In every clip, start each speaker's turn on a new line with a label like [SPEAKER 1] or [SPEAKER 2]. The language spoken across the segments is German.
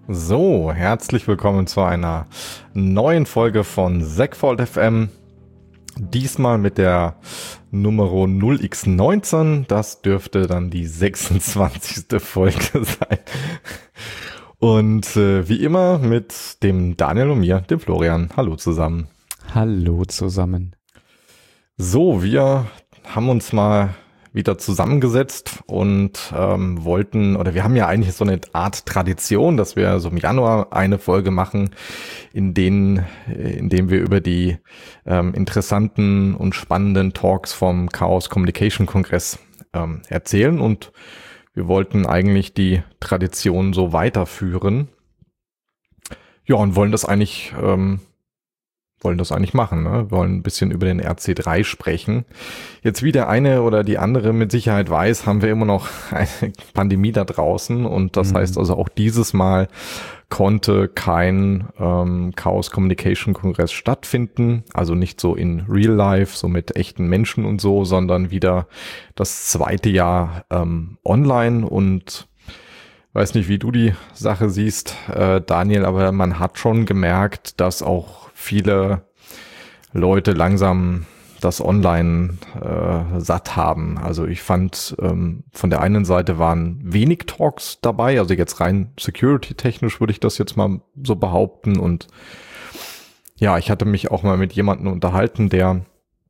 [SPEAKER 1] So, herzlich willkommen zu einer neuen Folge von Segfault FM. Diesmal mit der Nummer 0x19. Das dürfte dann die 26. Folge sein. Und wie immer mit dem Daniel und mir, dem Florian. Hallo zusammen.
[SPEAKER 2] Hallo zusammen.
[SPEAKER 1] So, wir haben uns mal wieder zusammengesetzt und wir haben ja eigentlich so eine Art Tradition, dass wir so im Januar eine Folge machen, in dem wir über die interessanten und spannenden Talks vom Chaos Communication Kongress erzählen, und wir wollten eigentlich die Tradition so weiterführen. Ja, und wollen das eigentlich machen, ne? Wir wollen ein bisschen über den RC3 sprechen. Jetzt, wie der eine oder die andere mit Sicherheit weiß, haben wir immer noch eine Pandemie da draußen, und das heißt also auch dieses Mal konnte kein Chaos Communication Kongress stattfinden, also nicht so in Real Life, so mit echten Menschen und so, sondern wieder das zweite Jahr online. Und weiß nicht, wie du die Sache siehst, Daniel, aber man hat schon gemerkt, dass auch viele Leute langsam das Online satt haben. Also ich fand, von der einen Seite waren wenig Talks dabei, also jetzt rein security-technisch würde ich das jetzt mal so behaupten. Und ja, ich hatte mich auch mal mit jemandem unterhalten, der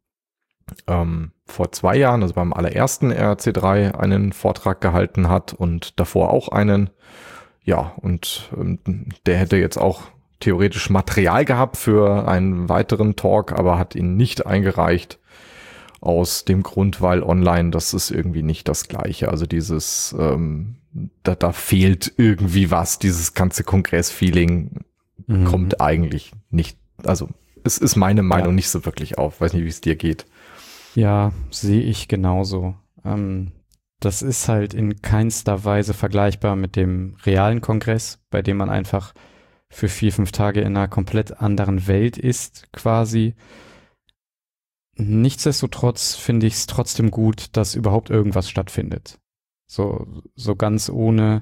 [SPEAKER 1] vor 2 Jahren, also beim allerersten RC3, einen Vortrag gehalten hat und davor auch einen. Ja, und der hätte jetzt auch theoretisch Material gehabt für einen weiteren Talk, aber hat ihn nicht eingereicht, aus dem Grund, weil online, das ist irgendwie nicht das Gleiche. Also dieses, da fehlt irgendwie was, dieses ganze Kongress-Feeling kommt eigentlich nicht, also es ist meine Meinung nicht so wirklich auf. Weiß nicht, wie es dir geht.
[SPEAKER 2] Ja, sehe ich genauso. Das ist halt in keinster Weise vergleichbar mit dem realen Kongress, bei dem man einfach für 4-5 Tage in einer komplett anderen Welt ist, quasi. Nichtsdestotrotz finde ich es trotzdem gut, dass überhaupt irgendwas stattfindet. So ganz ohne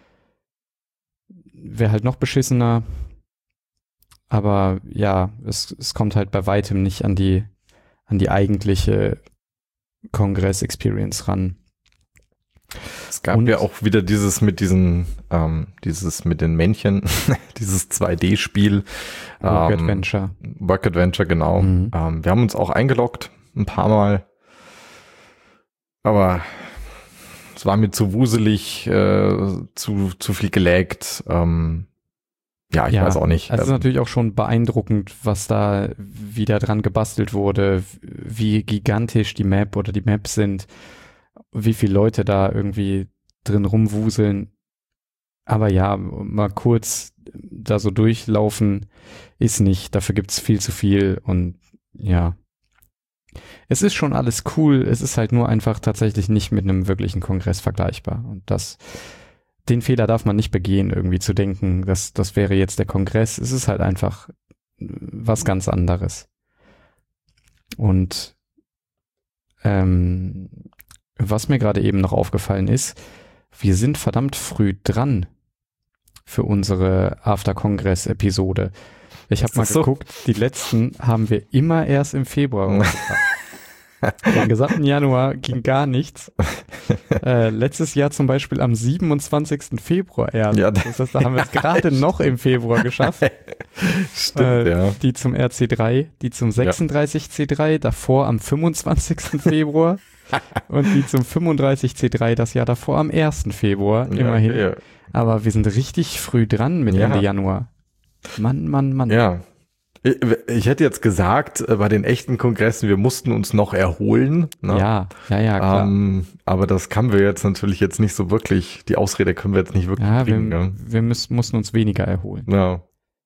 [SPEAKER 2] wäre halt noch beschissener. Aber ja, es kommt halt bei weitem nicht an die eigentliche Kongress-Experience ran.
[SPEAKER 1] Es gab ja auch wieder dieses mit den Männchen, dieses 2D-Spiel.
[SPEAKER 2] Work Adventure.
[SPEAKER 1] Work Adventure, genau. Wir haben uns auch eingeloggt, ein paar Mal. Aber es war mir zu wuselig, zu viel gelaggt. Ja, ich weiß auch nicht.
[SPEAKER 2] Also es ist natürlich auch schon beeindruckend, was da wieder dran gebastelt wurde, wie gigantisch die Map oder die Maps sind, wie viele Leute da irgendwie drin rumwuseln. Aber ja, mal kurz da so durchlaufen ist nicht. Dafür gibt's viel zu viel, und ja. Es ist schon alles cool. Es ist halt nur einfach tatsächlich nicht mit einem wirklichen Kongress vergleichbar. Und den Fehler darf man nicht begehen, irgendwie zu denken, das wäre jetzt der Kongress. Es ist halt einfach was ganz anderes. Und was mir gerade eben noch aufgefallen ist, wir sind verdammt früh dran für unsere After-Kongress-Episode. Ich habe mal geguckt, die letzten haben wir immer erst im Februar rausgebracht. Den gesamten Januar ging gar nichts. Letztes Jahr zum Beispiel am 27. Februar erst. Ja, das heißt, da haben wir es gerade noch im Februar geschafft.
[SPEAKER 1] Stimmt, ja.
[SPEAKER 2] Die zum RC3, die zum 36C3, davor am 25. Februar und die zum 35C3 das Jahr davor am 1. Februar, immerhin. Ja. Aber wir sind richtig früh dran mit Ende Januar. Mann.
[SPEAKER 1] Ja. Ich hätte jetzt gesagt, bei den echten Kongressen, wir mussten uns noch erholen. Ne?
[SPEAKER 2] Ja, klar.
[SPEAKER 1] Aber das können wir jetzt natürlich nicht so wirklich, die Ausrede können wir jetzt nicht wirklich bringen.
[SPEAKER 2] Wir mussten uns weniger erholen.
[SPEAKER 1] Ja.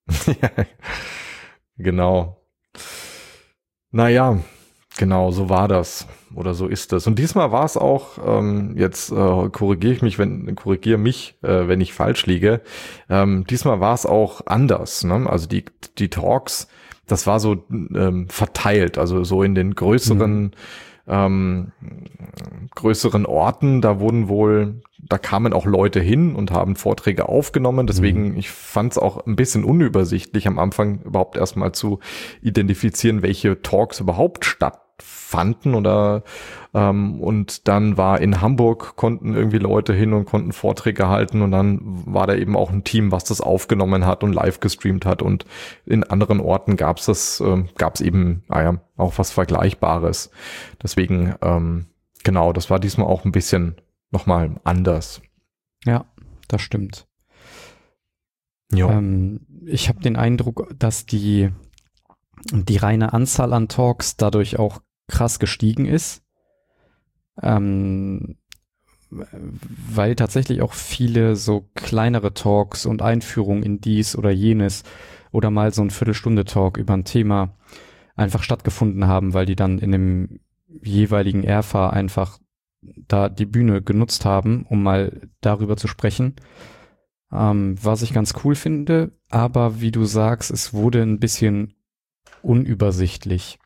[SPEAKER 1] Genau. Naja, genau, so war das. Oder so ist das. Und diesmal war es auch, jetzt korrigiere mich, wenn ich falsch liege. Diesmal war es auch anders. Ne? Also die Talks, das war so verteilt, also so in den größeren größeren Orten, da kamen auch Leute hin und haben Vorträge aufgenommen. Deswegen, ich fand es auch ein bisschen unübersichtlich am Anfang überhaupt erstmal zu identifizieren, welche Talks überhaupt stattfanden und dann war in Hamburg, konnten irgendwie Leute hin und konnten Vorträge halten und dann war da eben auch ein Team, was das aufgenommen hat und live gestreamt hat und in anderen Orten gab's eben auch was Vergleichbares. Deswegen, genau, das war diesmal auch ein bisschen nochmal anders.
[SPEAKER 2] Ja, das stimmt.
[SPEAKER 1] Ja.
[SPEAKER 2] Ich habe den Eindruck, dass die reine Anzahl an Talks dadurch auch krass gestiegen ist. Weil tatsächlich auch viele so kleinere Talks und Einführungen in dies oder jenes oder mal so ein Viertelstunde-Talk über ein Thema einfach stattgefunden haben, weil die dann in dem jeweiligen RFA einfach da die Bühne genutzt haben, um mal darüber zu sprechen. Was ich ganz cool finde, aber wie du sagst, es wurde ein bisschen unübersichtlich.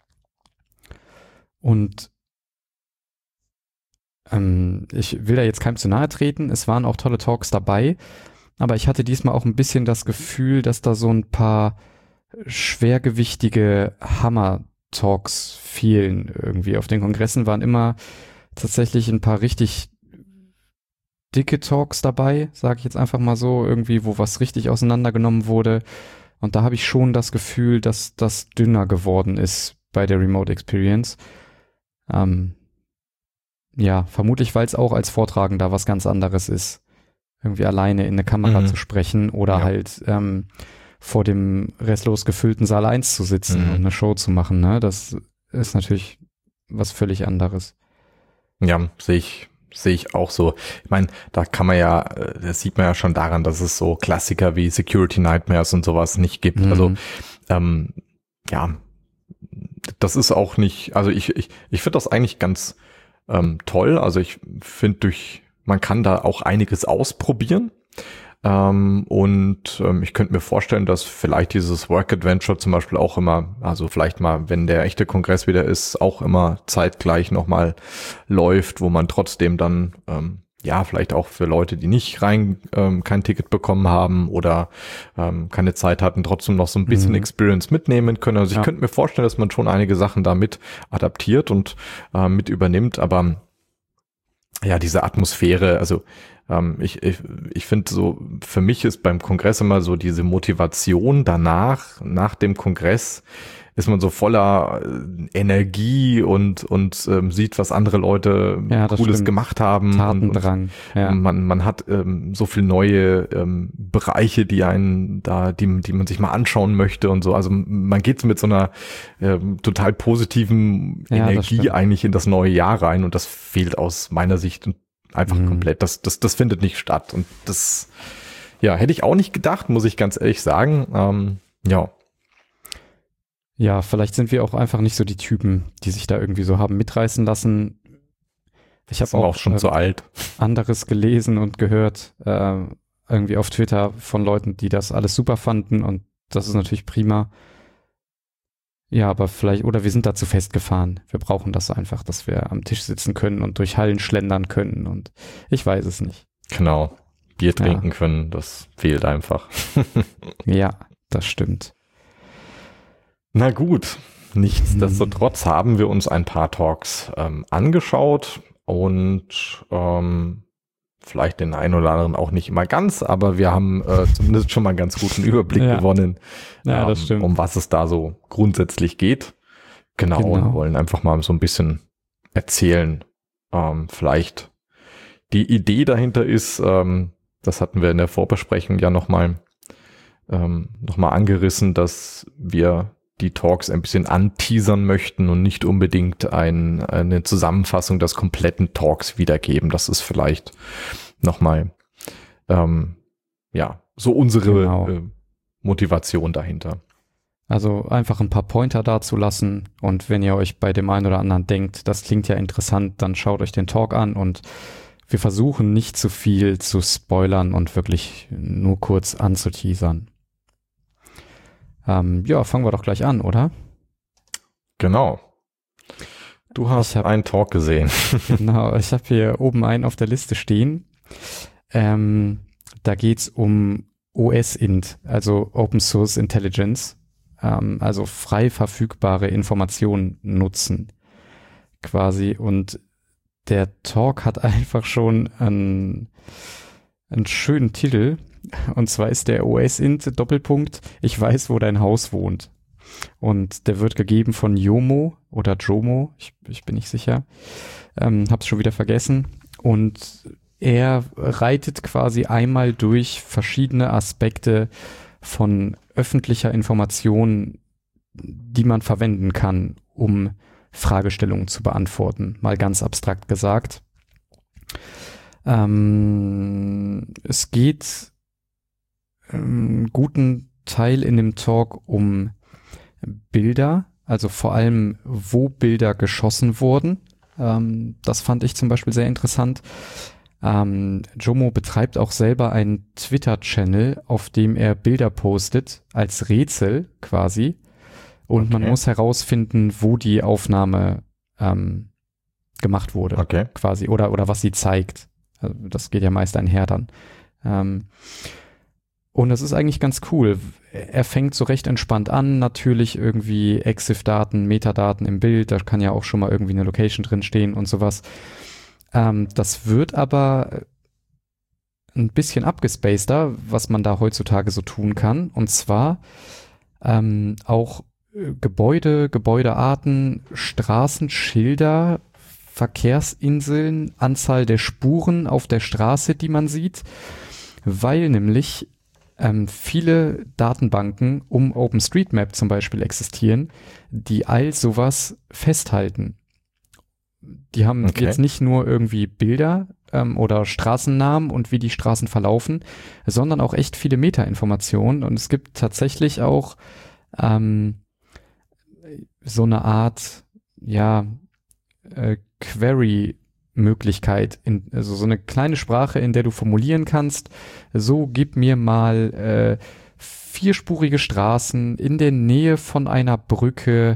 [SPEAKER 2] Und ich will da jetzt keinem zu nahe treten, es waren auch tolle Talks dabei, aber ich hatte diesmal auch ein bisschen das Gefühl, dass da so ein paar schwergewichtige Hammer-Talks fehlen irgendwie. Auf den Kongressen waren immer tatsächlich ein paar richtig dicke Talks dabei, sage ich jetzt einfach mal so, irgendwie, wo was richtig auseinandergenommen wurde. Und da habe ich schon das Gefühl, dass das dünner geworden ist bei der Remote Experience. Ja, vermutlich, weil es auch als Vortragender was ganz anderes ist. Irgendwie alleine in eine Kamera zu sprechen oder halt vor dem restlos gefüllten Saal 1 zu sitzen und eine Show zu machen. Ne? Das ist natürlich was völlig anderes.
[SPEAKER 1] Ja, sehe ich auch so. Ich meine, das sieht man ja schon daran, dass es so Klassiker wie Security Nightmares und sowas nicht gibt. Also ja, das ist auch nicht, also ich finde das eigentlich ganz toll. Also ich finde man kann da auch einiges ausprobieren. Ich könnte mir vorstellen, dass vielleicht dieses Work Adventure zum Beispiel auch immer, also vielleicht mal, wenn der echte Kongress wieder ist, auch immer zeitgleich nochmal läuft, wo man trotzdem dann, vielleicht auch für Leute, die nicht kein Ticket bekommen haben oder keine Zeit hatten, trotzdem noch so ein bisschen Experience mitnehmen können. Also ich könnte mir vorstellen, dass man schon einige Sachen da mit adaptiert und mit übernimmt, aber ja, diese Atmosphäre, also ich finde so, für mich ist beim Kongress immer so diese Motivation danach, nach dem Kongress, ist man so voller Energie und sieht, was andere Leute Cooles gemacht haben.
[SPEAKER 2] Tatendrang.
[SPEAKER 1] Man hat so viel neue Bereiche, die man sich mal anschauen möchte und so. Also man geht mit so einer total positiven Energie eigentlich in das neue Jahr rein und das fehlt aus meiner Sicht einfach komplett. Das findet nicht statt und das hätte ich auch nicht gedacht, muss ich ganz ehrlich sagen.
[SPEAKER 2] Ja, vielleicht sind wir auch einfach nicht so die Typen, die sich da irgendwie so haben mitreißen lassen. Ich habe auch
[SPEAKER 1] schon zu alt.
[SPEAKER 2] Anderes gelesen und gehört, irgendwie auf Twitter von Leuten, die das alles super fanden und das ist natürlich prima. Ja, aber vielleicht, oder wir sind dazu festgefahren. Wir brauchen das einfach, dass wir am Tisch sitzen können und durch Hallen schlendern können und ich weiß es nicht.
[SPEAKER 1] Genau, Bier trinken können, das fehlt einfach.
[SPEAKER 2] Ja, das stimmt.
[SPEAKER 1] Na gut, nichtsdestotrotz haben wir uns ein paar Talks angeschaut und vielleicht den einen oder anderen auch nicht immer ganz, aber wir haben zumindest schon mal einen ganz guten Überblick gewonnen,
[SPEAKER 2] das stimmt.
[SPEAKER 1] um was es da so grundsätzlich geht. Genau, und wollen einfach mal so ein bisschen erzählen. Vielleicht die Idee dahinter ist, das hatten wir in der Vorbesprechung ja noch mal angerissen, dass wir die Talks ein bisschen anteasern möchten und nicht unbedingt eine Zusammenfassung des kompletten Talks wiedergeben. Das ist vielleicht nochmal so unsere Motivation dahinter.
[SPEAKER 2] Also einfach ein paar Pointer dazulassen und wenn ihr euch bei dem einen oder anderen denkt, das klingt ja interessant, dann schaut euch den Talk an und wir versuchen nicht zu viel zu spoilern und wirklich nur kurz anzuteasern. Fangen wir doch gleich an, oder?
[SPEAKER 1] Genau. Du hast einen Talk gesehen.
[SPEAKER 2] Genau, ich habe hier oben einen auf der Liste stehen. Da geht's um OSINT, also Open Source Intelligence, also frei verfügbare Informationen nutzen quasi. Und der Talk hat einfach schon einen schönen Titel. Und zwar ist der OSINT Doppelpunkt, ich weiß, wo dein Haus wohnt. Und der wird gegeben von Jomo oder Jomo, ich bin nicht sicher, hab's schon wieder vergessen. Und er reitet quasi einmal durch verschiedene Aspekte von öffentlicher Information, die man verwenden kann, um Fragestellungen zu beantworten, mal ganz abstrakt gesagt. Es geht einen guten Teil in dem Talk um Bilder, also vor allem, wo Bilder geschossen wurden. Das fand ich zum Beispiel sehr interessant. Jomo betreibt auch selber einen Twitter-Channel, auf dem er Bilder postet, als Rätsel quasi. Und man muss herausfinden, wo die Aufnahme gemacht wurde, quasi, oder was sie zeigt. Also das geht ja meist einher dann. Und das ist eigentlich ganz cool. Er fängt so recht entspannt an, natürlich irgendwie EXIF-Daten, Metadaten im Bild, da kann ja auch schon mal irgendwie eine Location drin stehen und sowas. Das wird aber ein bisschen abgespaceder, was man da heutzutage so tun kann. Und zwar auch Gebäude, Gebäudearten, Straßenschilder, Verkehrsinseln, Anzahl der Spuren auf der Straße, die man sieht, weil nämlich viele Datenbanken um OpenStreetMap zum Beispiel existieren, die all sowas festhalten. Die haben jetzt nicht nur irgendwie Bilder oder Straßennamen und wie die Straßen verlaufen, sondern auch echt viele Metainformationen. Und es gibt tatsächlich auch so eine Art, Query-Möglichkeit, also so eine kleine Sprache, in der du formulieren kannst, so gib mir mal vierspurige Straßen in der Nähe von einer Brücke,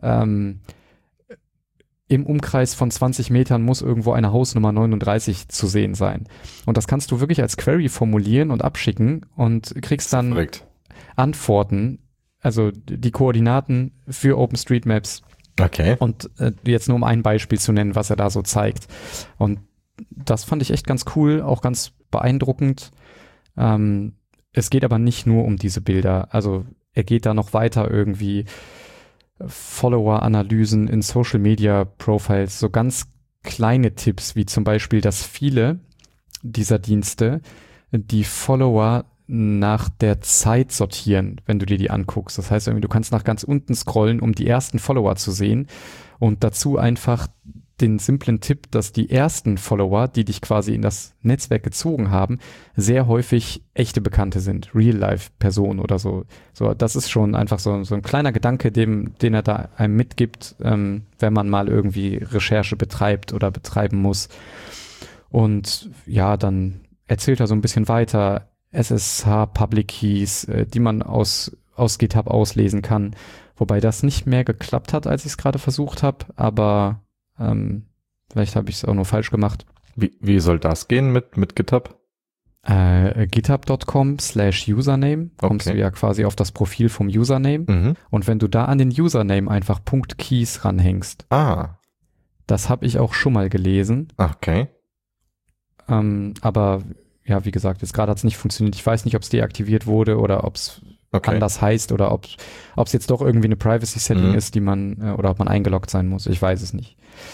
[SPEAKER 2] im Umkreis von 20 Metern muss irgendwo eine Hausnummer 39 zu sehen sein. Und das kannst du wirklich als Query formulieren und abschicken und kriegst dann Antworten, also die Koordinaten für OpenStreetMaps.
[SPEAKER 1] Okay.
[SPEAKER 2] Und jetzt nur um ein Beispiel zu nennen, was er da so zeigt. Und das fand ich echt ganz cool, auch ganz beeindruckend. Es geht aber nicht nur um diese Bilder. Also er geht da noch weiter irgendwie Follower-Analysen in Social-Media-Profiles, so ganz kleine Tipps, wie zum Beispiel, dass viele dieser Dienste die Follower nach der Zeit sortieren, wenn du dir die anguckst. Das heißt, irgendwie, du kannst nach ganz unten scrollen, um die ersten Follower zu sehen und dazu einfach den simplen Tipp, dass die ersten Follower, die dich quasi in das Netzwerk gezogen haben, sehr häufig echte Bekannte sind, Real-Life-Personen oder so. So, das ist schon einfach so ein kleiner Gedanke, den er da einem mitgibt, wenn man mal irgendwie Recherche betreibt oder betreiben muss. Und ja, dann erzählt er so ein bisschen weiter, SSH Public Keys, die man aus GitHub auslesen kann, wobei das nicht mehr geklappt hat, als ich es gerade versucht habe, aber vielleicht habe ich es auch nur falsch gemacht.
[SPEAKER 1] Wie soll das gehen mit GitHub?
[SPEAKER 2] GitHub.com/Username kommst du ja quasi auf das Profil vom Username. Und wenn du da an den Username einfach .keys ranhängst, das habe ich auch schon mal gelesen.
[SPEAKER 1] Okay.
[SPEAKER 2] Aber ja, wie gesagt, jetzt gerade hat es nicht funktioniert. Ich weiß nicht, ob es deaktiviert wurde oder ob es anders heißt oder ob es jetzt doch irgendwie eine Privacy-Setting ist, die man, oder ob man eingeloggt sein muss. Ich weiß es nicht.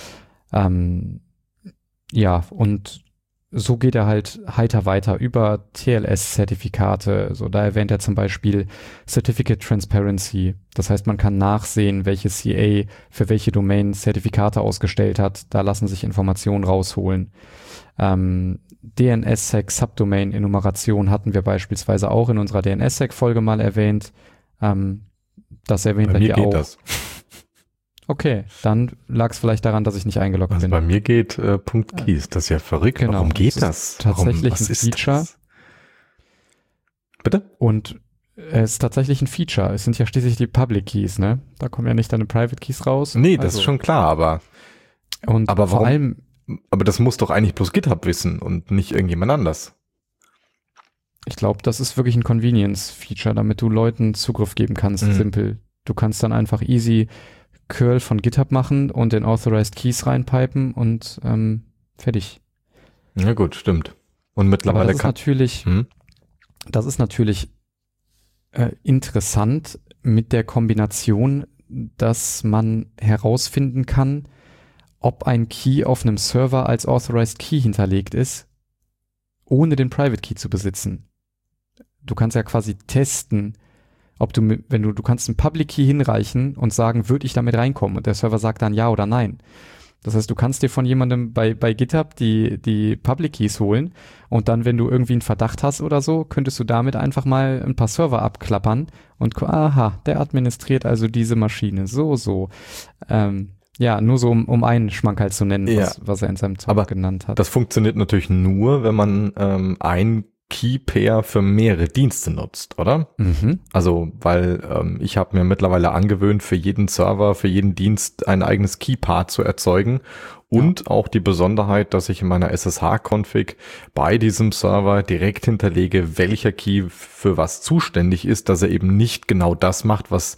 [SPEAKER 2] Ja, und so geht er halt heiter weiter über TLS-Zertifikate. So, da erwähnt er zum Beispiel Certificate Transparency. Das heißt, man kann nachsehen, welche CA für welche Domain Zertifikate ausgestellt hat. Da lassen sich Informationen rausholen. DNSSEC Subdomain Enumeration hatten wir beispielsweise auch in unserer DNSSEC-Folge mal erwähnt. Das erwähnt er hier auch. Das. Okay, dann lag es vielleicht daran, dass ich nicht eingeloggt bin.
[SPEAKER 1] Bei mir geht .keys, das ist ja verrückt. Warum geht das?
[SPEAKER 2] Tatsächlich ein Feature.
[SPEAKER 1] Das? Bitte?
[SPEAKER 2] Und Es ist tatsächlich ein Feature. Es sind ja schließlich die Public Keys, ne? Da kommen ja nicht deine Private Keys raus.
[SPEAKER 1] Nee, das ist schon klar, aber
[SPEAKER 2] vor
[SPEAKER 1] warum?
[SPEAKER 2] allem,
[SPEAKER 1] Aber das muss doch eigentlich bloß GitHub wissen und nicht irgendjemand anders.
[SPEAKER 2] ich glaube, das ist wirklich ein Convenience-Feature, damit du Leuten Zugriff geben kannst, simpel. Du kannst dann einfach easy Curl von GitHub machen und den Authorized Keys reinpipen und fertig.
[SPEAKER 1] Ja gut, stimmt. Und mittlerweile
[SPEAKER 2] das ist natürlich interessant mit der Kombination, dass man herausfinden kann, ob ein Key auf einem Server als Authorized Key hinterlegt ist, ohne den Private Key zu besitzen. Du kannst ja quasi testen, ob du kannst einen Public Key hinreichen und sagen, würde ich damit reinkommen? Und der Server sagt dann ja oder nein. Das heißt, du kannst dir von jemandem bei GitHub die Public Keys holen und dann, wenn du irgendwie einen Verdacht hast oder so, könntest du damit einfach mal ein paar Server abklappern und aha, der administriert also diese Maschine. So. Nur so, um einen Schmankerl zu nennen, was er in seinem Talk genannt hat.
[SPEAKER 1] Das funktioniert natürlich nur, wenn man ein Key-Pair für mehrere Dienste nutzt, oder?
[SPEAKER 2] Mhm.
[SPEAKER 1] Also, weil ich habe mir mittlerweile angewöhnt, für jeden Server, für jeden Dienst ein eigenes Key-Part zu erzeugen und auch die Besonderheit, dass ich in meiner SSH-Config bei diesem Server direkt hinterlege, welcher Key für was zuständig ist, dass er eben nicht genau das macht, dass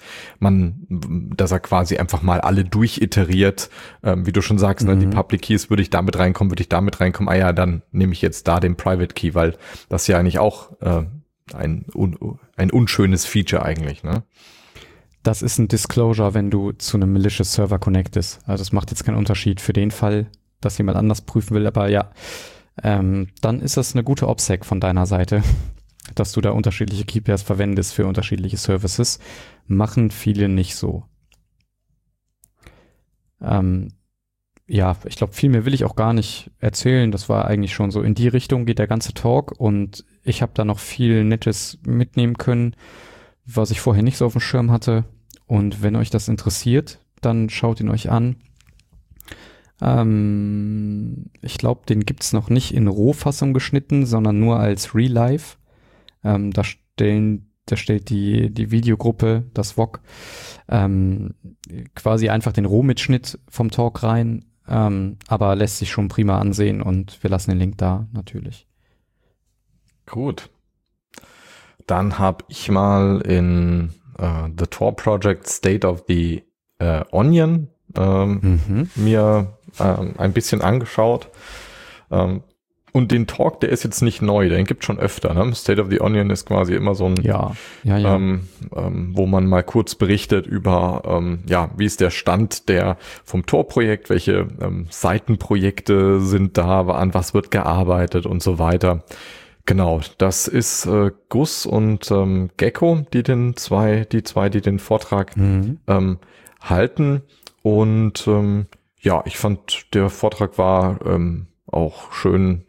[SPEAKER 1] er quasi einfach mal alle durchiteriert, wie du schon sagst, ne, die Public Keys, würde ich damit reinkommen, dann nehme ich jetzt da den Private Key, weil das ja eigentlich auch ein unschönes Feature eigentlich, ne?
[SPEAKER 2] Das ist ein Disclosure, wenn du zu einem malicious Server connectest. Also es macht jetzt keinen Unterschied für den Fall, dass jemand anders prüfen will, aber ja, dann ist das eine gute OPSEC von deiner Seite, dass du da unterschiedliche Keypairs verwendest für unterschiedliche Services. Machen viele nicht so. Ich glaube, viel mehr will ich auch gar nicht erzählen. Das war eigentlich schon so, in die Richtung geht der ganze Talk und ich habe da noch viel Nettes mitnehmen können, was ich vorher nicht so auf dem Schirm hatte. Und wenn euch das interessiert, dann schaut ihn euch an. Ich glaube, den gibt's noch nicht in Rohfassung geschnitten, sondern nur als Real Life. Da stellt die Videogruppe, das VOG, quasi einfach den Rohmitschnitt vom Talk rein, aber lässt sich schon prima ansehen und wir lassen den Link da natürlich.
[SPEAKER 1] Gut. Dann habe ich mal in The Tor Project State of the Onion mir ein bisschen angeschaut. Und den Talk, der ist jetzt nicht neu, den gibt schon öfter. Ne? State of the Onion ist quasi immer so ein, wo man mal kurz berichtet über, wie ist der Stand vom Tor-Projekt, welche Seitenprojekte sind da, an was wird gearbeitet und so weiter. Genau, das ist Gus und Gecko, die den Vortrag halten. Und ich fand, der Vortrag war auch schön,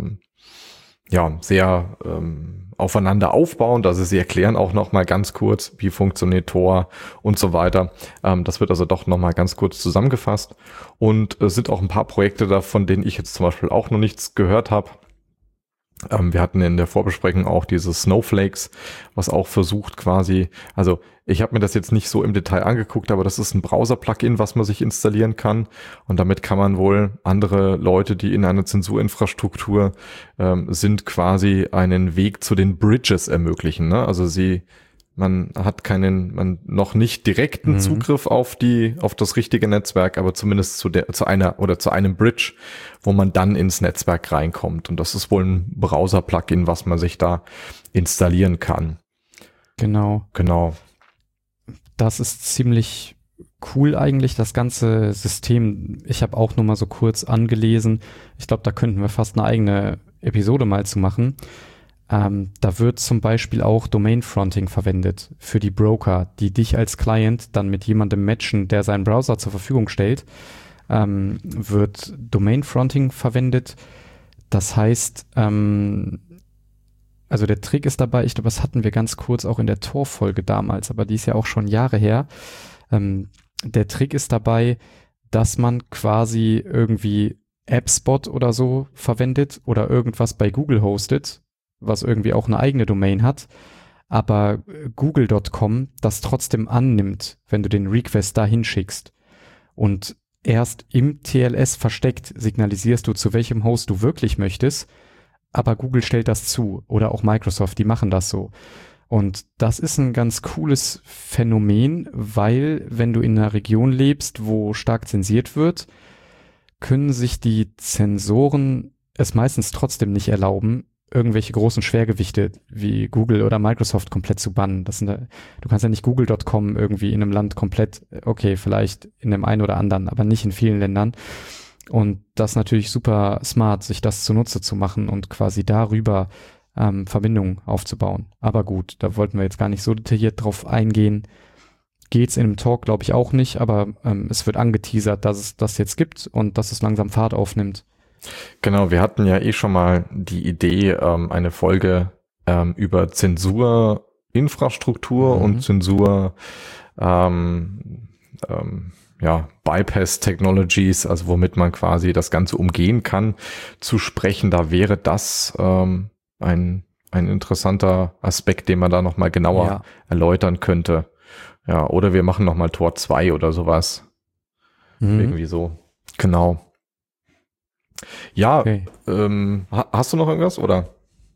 [SPEAKER 1] sehr aufeinander aufbauend. Also sie erklären auch noch mal ganz kurz, wie funktioniert Tor und so weiter. Das wird also doch noch mal ganz kurz zusammengefasst. Und es sind auch ein paar Projekte da, von denen ich jetzt zum Beispiel auch noch nichts gehört habe. Wir hatten in der Vorbesprechung auch diese Snowflakes, was auch versucht quasi, also ich habe mir das jetzt nicht so im Detail angeguckt, aber das ist ein Browser-Plugin, was man sich installieren kann und damit kann man wohl andere Leute, die in einer Zensurinfrastruktur sind, quasi einen Weg zu den Bridges ermöglichen, ne? Also man hat noch nicht direkten Zugriff auf das richtige Netzwerk, aber zumindest zu einem Bridge, wo man dann ins Netzwerk reinkommt. Und das ist wohl ein Browser-Plugin, was man sich da installieren kann.
[SPEAKER 2] Genau. Das ist ziemlich cool eigentlich, das ganze System. Ich habe auch nur mal so kurz angelesen. Ich glaube, da könnten wir fast eine eigene Episode mal zu machen. Da wird zum Beispiel auch Domain Fronting verwendet für die Broker, die dich als Client dann mit jemandem matchen, der seinen Browser zur Verfügung stellt. Wird Domain Fronting verwendet. Das heißt, also der Trick ist dabei, ich glaube, das hatten wir ganz kurz auch in der Tor-Folge damals, aber die ist ja auch schon Jahre her. Der Trick ist dabei, dass man quasi irgendwie AppSpot oder so verwendet oder irgendwas bei Google hostet, was irgendwie auch eine eigene Domain hat, aber Google.com das trotzdem annimmt, wenn du den Request dahin schickst. Und erst im TLS versteckt signalisierst du, zu welchem Host du wirklich möchtest, aber Google stellt das zu oder auch Microsoft, die machen das so. Und das ist ein ganz cooles Phänomen, weil wenn du in einer Region lebst, wo stark zensiert wird, können sich die Zensoren es meistens trotzdem nicht erlauben, irgendwelche großen Schwergewichte wie Google oder Microsoft komplett zu bannen. Du kannst ja nicht Google.com irgendwie in einem Land komplett, okay, vielleicht in dem einen oder anderen, aber nicht in vielen Ländern. Und das ist natürlich super smart, sich das zunutze zu machen und quasi darüber Verbindungen aufzubauen. Aber gut, da wollten wir jetzt gar nicht so detailliert drauf eingehen. Geht's in einem Talk, glaube ich, auch nicht, aber es wird angeteasert, dass es das jetzt gibt und dass es langsam Fahrt aufnimmt.
[SPEAKER 1] Genau, wir hatten ja schon mal die Idee, eine Folge über Zensurinfrastruktur und Zensur Bypass Technologies, also womit man quasi das Ganze umgehen kann, zu sprechen. Da wäre das ein interessanter Aspekt, den man da nochmal genauer erläutern könnte. Ja, oder wir machen nochmal Tor 2 oder sowas. Irgendwie so. Genau. Ja, okay. Hast du noch irgendwas, oder?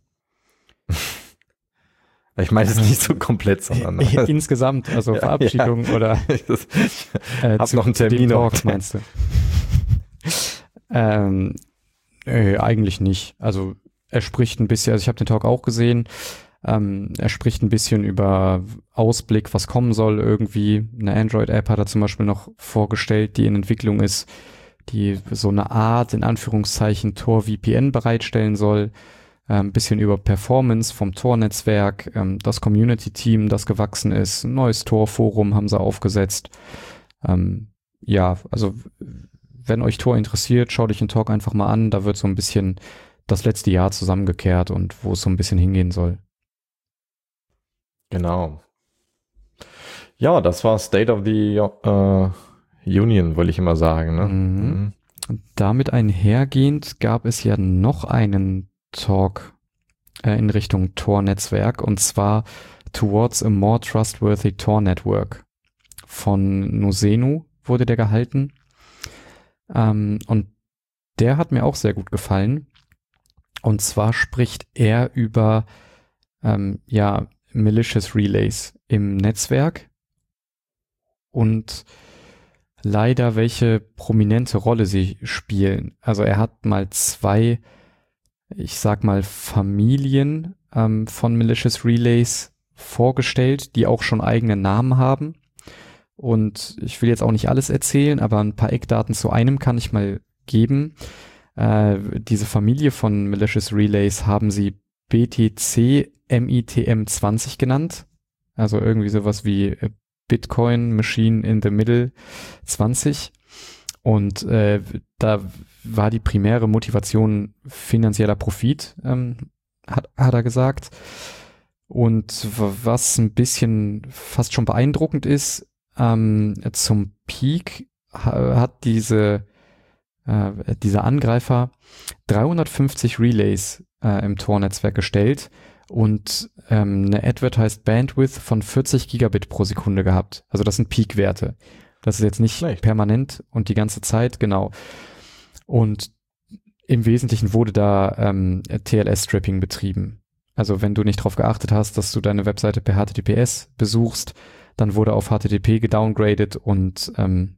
[SPEAKER 1] Ich meine, es ist nicht so komplett, sondern
[SPEAKER 2] insgesamt, also Verabschiedung oder
[SPEAKER 1] hab noch einen Termin.
[SPEAKER 2] Talks, meinst du? Eigentlich nicht. Also er spricht ein bisschen, also ich habe den Talk auch gesehen, er spricht ein bisschen über Ausblick, was kommen soll irgendwie. Eine Android-App hat er zum Beispiel noch vorgestellt, die in Entwicklung ist, die so eine Art, in Anführungszeichen, Tor VPN bereitstellen soll. Ein bisschen über Performance vom Tor-Netzwerk, das Community-Team, das gewachsen ist, ein neues Tor-Forum haben sie aufgesetzt. Also wenn euch Tor interessiert, schaut euch den Talk einfach mal an. Da wird so ein bisschen das letzte Jahr zusammengekehrt und wo es so ein bisschen hingehen soll.
[SPEAKER 1] Genau. Ja, das war State of the Union, wollte ich immer sagen. Ne?
[SPEAKER 2] Und damit einhergehend gab es ja noch einen Talk in Richtung Tor-Netzwerk, und zwar Towards a More Trustworthy Tor Network. Von Nosenu wurde der gehalten. Und der hat mir auch sehr gut gefallen. Und zwar spricht er über Malicious Relays im Netzwerk und leider welche prominente Rolle sie spielen. Also er hat mal 2, ich sag mal, Familien von Malicious Relays vorgestellt, die auch schon eigene Namen haben. Und ich will jetzt auch nicht alles erzählen, aber ein paar Eckdaten zu einem kann ich mal geben. Diese Familie von Malicious Relays haben sie BTC MITM 20 genannt. Also irgendwie sowas wie Bitcoin Machine in the Middle 20. Und da war die primäre Motivation finanzieller Profit, hat er gesagt. Und was ein bisschen fast schon beeindruckend ist, zum Peak hat dieser Angreifer 350 Relays im Tor-Netzwerk gestellt und eine Advertised Bandwidth von 40 Gigabit pro Sekunde gehabt. Also das sind Peak-Werte. Das ist jetzt nicht permanent und die ganze Zeit, genau. Und im Wesentlichen wurde da TLS-Stripping betrieben. Also wenn du nicht darauf geachtet hast, dass du deine Webseite per HTTPS besuchst, dann wurde auf HTTP gedowngradet und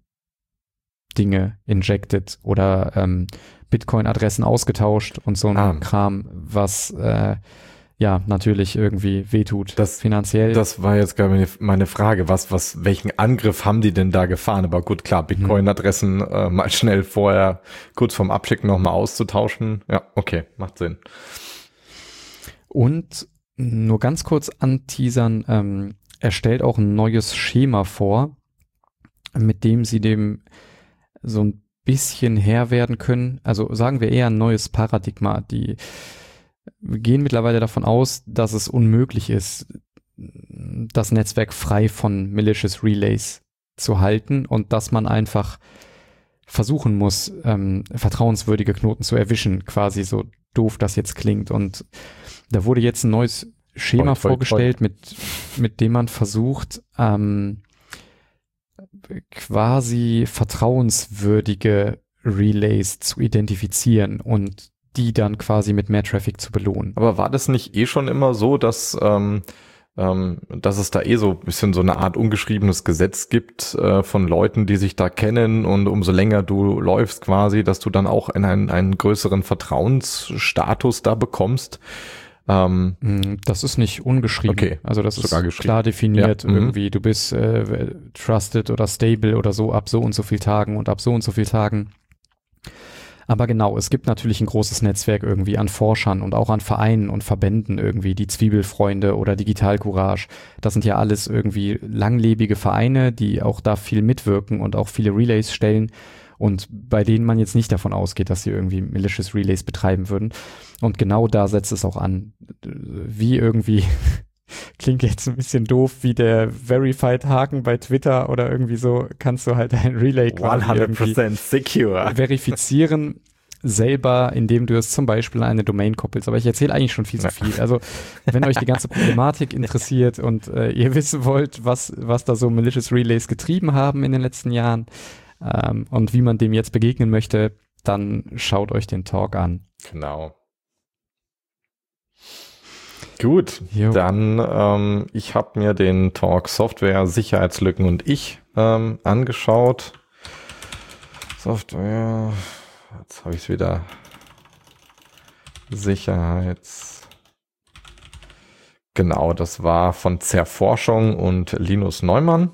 [SPEAKER 2] Dinge injected oder Bitcoin-Adressen ausgetauscht und so ein Kram, was natürlich irgendwie wehtut, finanziell.
[SPEAKER 1] Das war jetzt gerade meine Frage, welchen Angriff haben die denn da gefahren? Aber gut, klar, Bitcoin-Adressen mal schnell vorher, kurz vorm Abschicken nochmal auszutauschen. Ja, okay, macht Sinn.
[SPEAKER 2] Und nur ganz kurz anteasern, er stellt auch ein neues Schema vor, mit dem sie dem so ein bisschen Herr werden können. Also sagen wir eher ein neues Paradigma. Wir gehen mittlerweile davon aus, dass es unmöglich ist, das Netzwerk frei von Malicious Relays zu halten und dass man einfach versuchen muss, vertrauenswürdige Knoten zu erwischen, quasi so doof das jetzt klingt. Und da wurde jetzt ein neues Schema vorgestellt, mit dem man versucht, quasi vertrauenswürdige Relays zu identifizieren und die dann quasi mit mehr Traffic zu belohnen.
[SPEAKER 1] Aber war das nicht schon immer so, dass es da so ein bisschen so eine Art ungeschriebenes Gesetz gibt von Leuten, die sich da kennen, und umso länger du läufst quasi, dass du dann auch einen größeren Vertrauensstatus da bekommst?
[SPEAKER 2] Das ist nicht ungeschrieben.
[SPEAKER 1] Okay.
[SPEAKER 2] Also das ist klar definiert, irgendwie, du bist trusted oder stable oder so ab so und so viel Tagen und ab so und so viel Tagen. Aber genau, es gibt natürlich ein großes Netzwerk irgendwie an Forschern und auch an Vereinen und Verbänden irgendwie, die Zwiebelfreunde oder Digital Courage. Das sind ja alles irgendwie langlebige Vereine, die auch da viel mitwirken und auch viele Relays stellen und bei denen man jetzt nicht davon ausgeht, dass sie irgendwie malicious Relays betreiben würden. Und genau da setzt es auch an. Wie irgendwie, klingt jetzt ein bisschen doof, wie der Verified-Haken bei Twitter oder irgendwie so, kannst du halt ein Relay quasi
[SPEAKER 1] 100% secure
[SPEAKER 2] verifizieren, selber, indem du es zum Beispiel an eine Domain koppelst. Aber ich erzähle eigentlich schon viel zu viel. Also wenn euch die ganze Problematik interessiert und ihr wissen wollt, was da so malicious Relays getrieben haben in den letzten Jahren und wie man dem jetzt begegnen möchte, dann schaut euch den Talk an.
[SPEAKER 1] Genau. Gut, dann ich habe mir den Talk Software, Sicherheitslücken und ich angeschaut. Software, jetzt habe ich es wieder. Genau, das war von Zerforschung und Linus Neumann.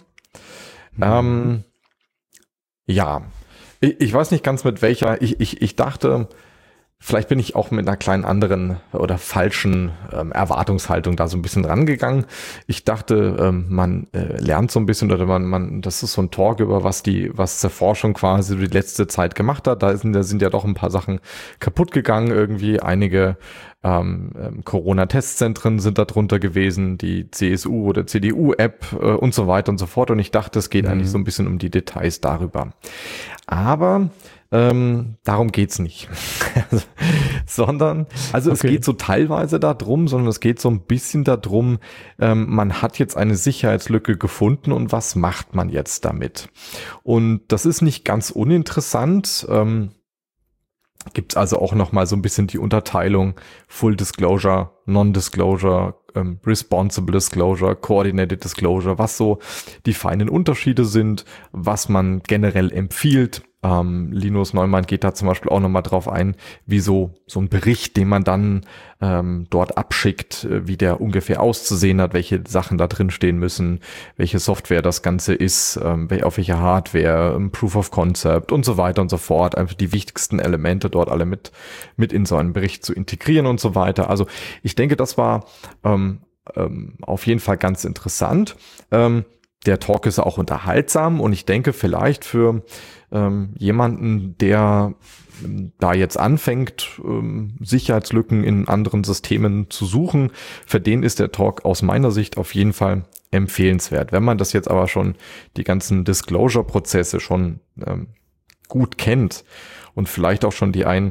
[SPEAKER 1] Ja, ich weiß nicht ganz mit welcher, ich dachte, vielleicht bin ich auch mit einer kleinen anderen oder falschen Erwartungshaltung da so ein bisschen rangegangen. Ich dachte, man lernt so ein bisschen oder das ist so ein Talk über was Zerforschung quasi die letzte Zeit gemacht hat. Da sind ja doch ein paar Sachen kaputt gegangen irgendwie. Einige Corona-Testzentren sind da drunter gewesen, die CSU oder CDU-App und so weiter und so fort. Und ich dachte, es geht eigentlich so ein bisschen um die Details darüber. Aber darum geht's nicht. sondern es geht so teilweise darum, sondern es geht so ein bisschen darum, man hat jetzt eine Sicherheitslücke gefunden und was macht man jetzt damit? Und das ist nicht ganz uninteressant. Gibt's also auch noch mal so ein bisschen die Unterteilung Full Disclosure, Non-Disclosure, Responsible Disclosure, Coordinated Disclosure, was so die feinen Unterschiede sind, was man generell empfiehlt. Linus Neumann geht da zum Beispiel auch nochmal drauf ein, wie so ein Bericht, den man dann dort abschickt, wie der ungefähr auszusehen hat, welche Sachen da drin stehen müssen, welche Software das Ganze ist, auf welcher Hardware, Proof of Concept und so weiter und so fort. Einfach die wichtigsten Elemente dort alle mit in so einen Bericht zu integrieren und so weiter. Also ich denke, das war auf jeden Fall ganz interessant. Der Talk ist auch unterhaltsam und ich denke vielleicht für jemanden, der da jetzt anfängt, Sicherheitslücken in anderen Systemen zu suchen, für den ist der Talk aus meiner Sicht auf jeden Fall empfehlenswert. Wenn man das jetzt aber schon, die ganzen Disclosure-Prozesse schon gut kennt und vielleicht auch schon die ein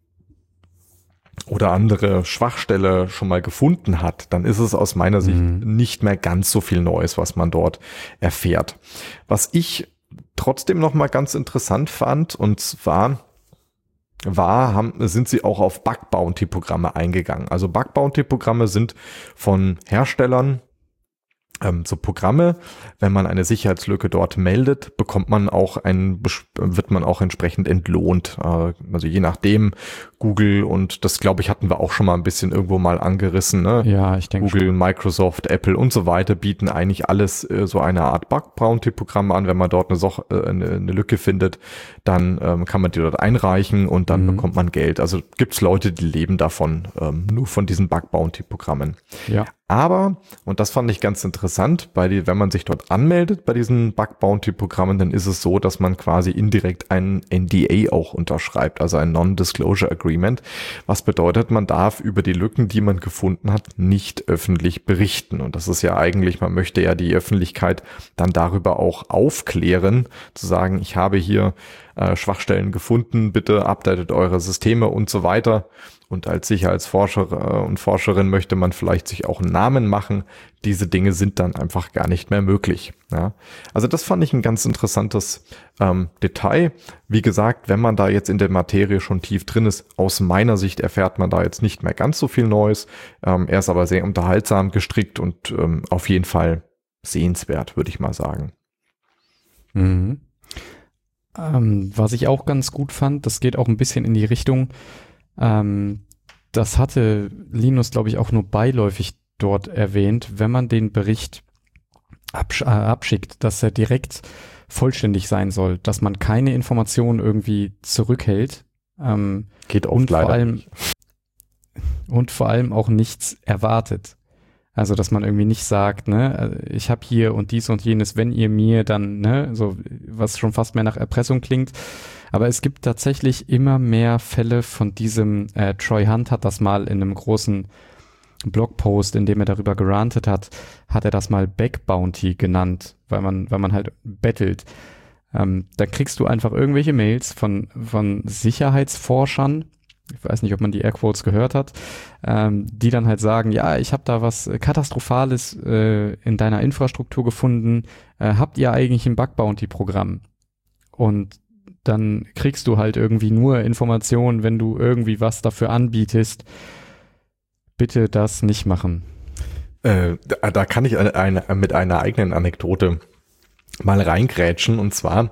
[SPEAKER 1] oder andere Schwachstelle schon mal gefunden hat, dann ist es aus meiner Sicht nicht mehr ganz so viel Neues, was man dort erfährt. Was ich trotzdem noch mal ganz interessant fand, und zwar sind sie auch auf Bug-Bounty-Programme eingegangen. Also Bug-Bounty-Programme sind von Herstellern so Programme, wenn man eine Sicherheitslücke dort meldet, wird man auch entsprechend entlohnt. Also je nachdem, Google, und das glaube ich hatten wir auch schon mal ein bisschen irgendwo mal angerissen, ne?
[SPEAKER 2] Ja, ich denke
[SPEAKER 1] Google, Microsoft, Apple und so weiter bieten eigentlich alles so eine Art Bug-Bounty-Programm an. Wenn man dort eine Lücke findet, dann kann man die dort einreichen und dann bekommt man Geld. Also gibt's Leute, die leben davon, nur von diesen Bug-Bounty-Programmen.
[SPEAKER 2] Ja.
[SPEAKER 1] Aber, und das fand ich ganz interessant, wenn man sich dort anmeldet bei diesen Bug-Bounty-Programmen, dann ist es so, dass man quasi indirekt einen NDA auch unterschreibt, also ein Non-Disclosure Agreement. Was bedeutet, man darf über die Lücken, die man gefunden hat, nicht öffentlich berichten. Und das ist ja eigentlich, man möchte ja die Öffentlichkeit dann darüber auch aufklären, zu sagen, ich habe hier Schwachstellen gefunden, bitte updatet eure Systeme und so weiter. und als Sicherheitsforscher und Forscherin möchte man vielleicht sich auch einen Namen machen. Diese Dinge sind dann einfach gar nicht mehr möglich. Ja. Also das fand ich ein ganz interessantes Detail. Wie gesagt, wenn man da jetzt in der Materie schon tief drin ist, aus meiner Sicht erfährt man da jetzt nicht mehr ganz so viel Neues. Er ist aber sehr unterhaltsam gestrickt und auf jeden Fall sehenswert, würde ich mal sagen.
[SPEAKER 2] Mhm. Was ich auch ganz gut fand, das geht auch ein bisschen in die Richtung, das hatte Linus, glaube ich, auch nur beiläufig dort erwähnt, wenn man den Bericht abschickt, dass er direkt vollständig sein soll, dass man keine Informationen irgendwie zurückhält.
[SPEAKER 1] Geht oft leider nicht.
[SPEAKER 2] Und vor allem auch nichts erwartet. Also, dass man irgendwie nicht sagt, ne, ich habe hier und dies und jenes, wenn ihr mir dann, ne, so, was schon fast mehr nach Erpressung klingt. Aber es gibt tatsächlich immer mehr Fälle von diesem, Troy Hunt hat das mal in einem großen Blogpost, in dem er darüber gerantet hat er das mal Backbounty genannt, weil man halt bettelt. Da kriegst du einfach irgendwelche Mails von Sicherheitsforschern, ich weiß nicht, ob man die Airquotes gehört hat, die dann halt sagen, ja, ich habe da was Katastrophales in deiner Infrastruktur gefunden, habt ihr eigentlich ein Bug-Bounty-Programm? Und dann kriegst du halt irgendwie nur Informationen, wenn du irgendwie was dafür anbietest. Bitte das nicht machen.
[SPEAKER 1] Da kann ich mit einer eigenen Anekdote mal reingrätschen, und zwar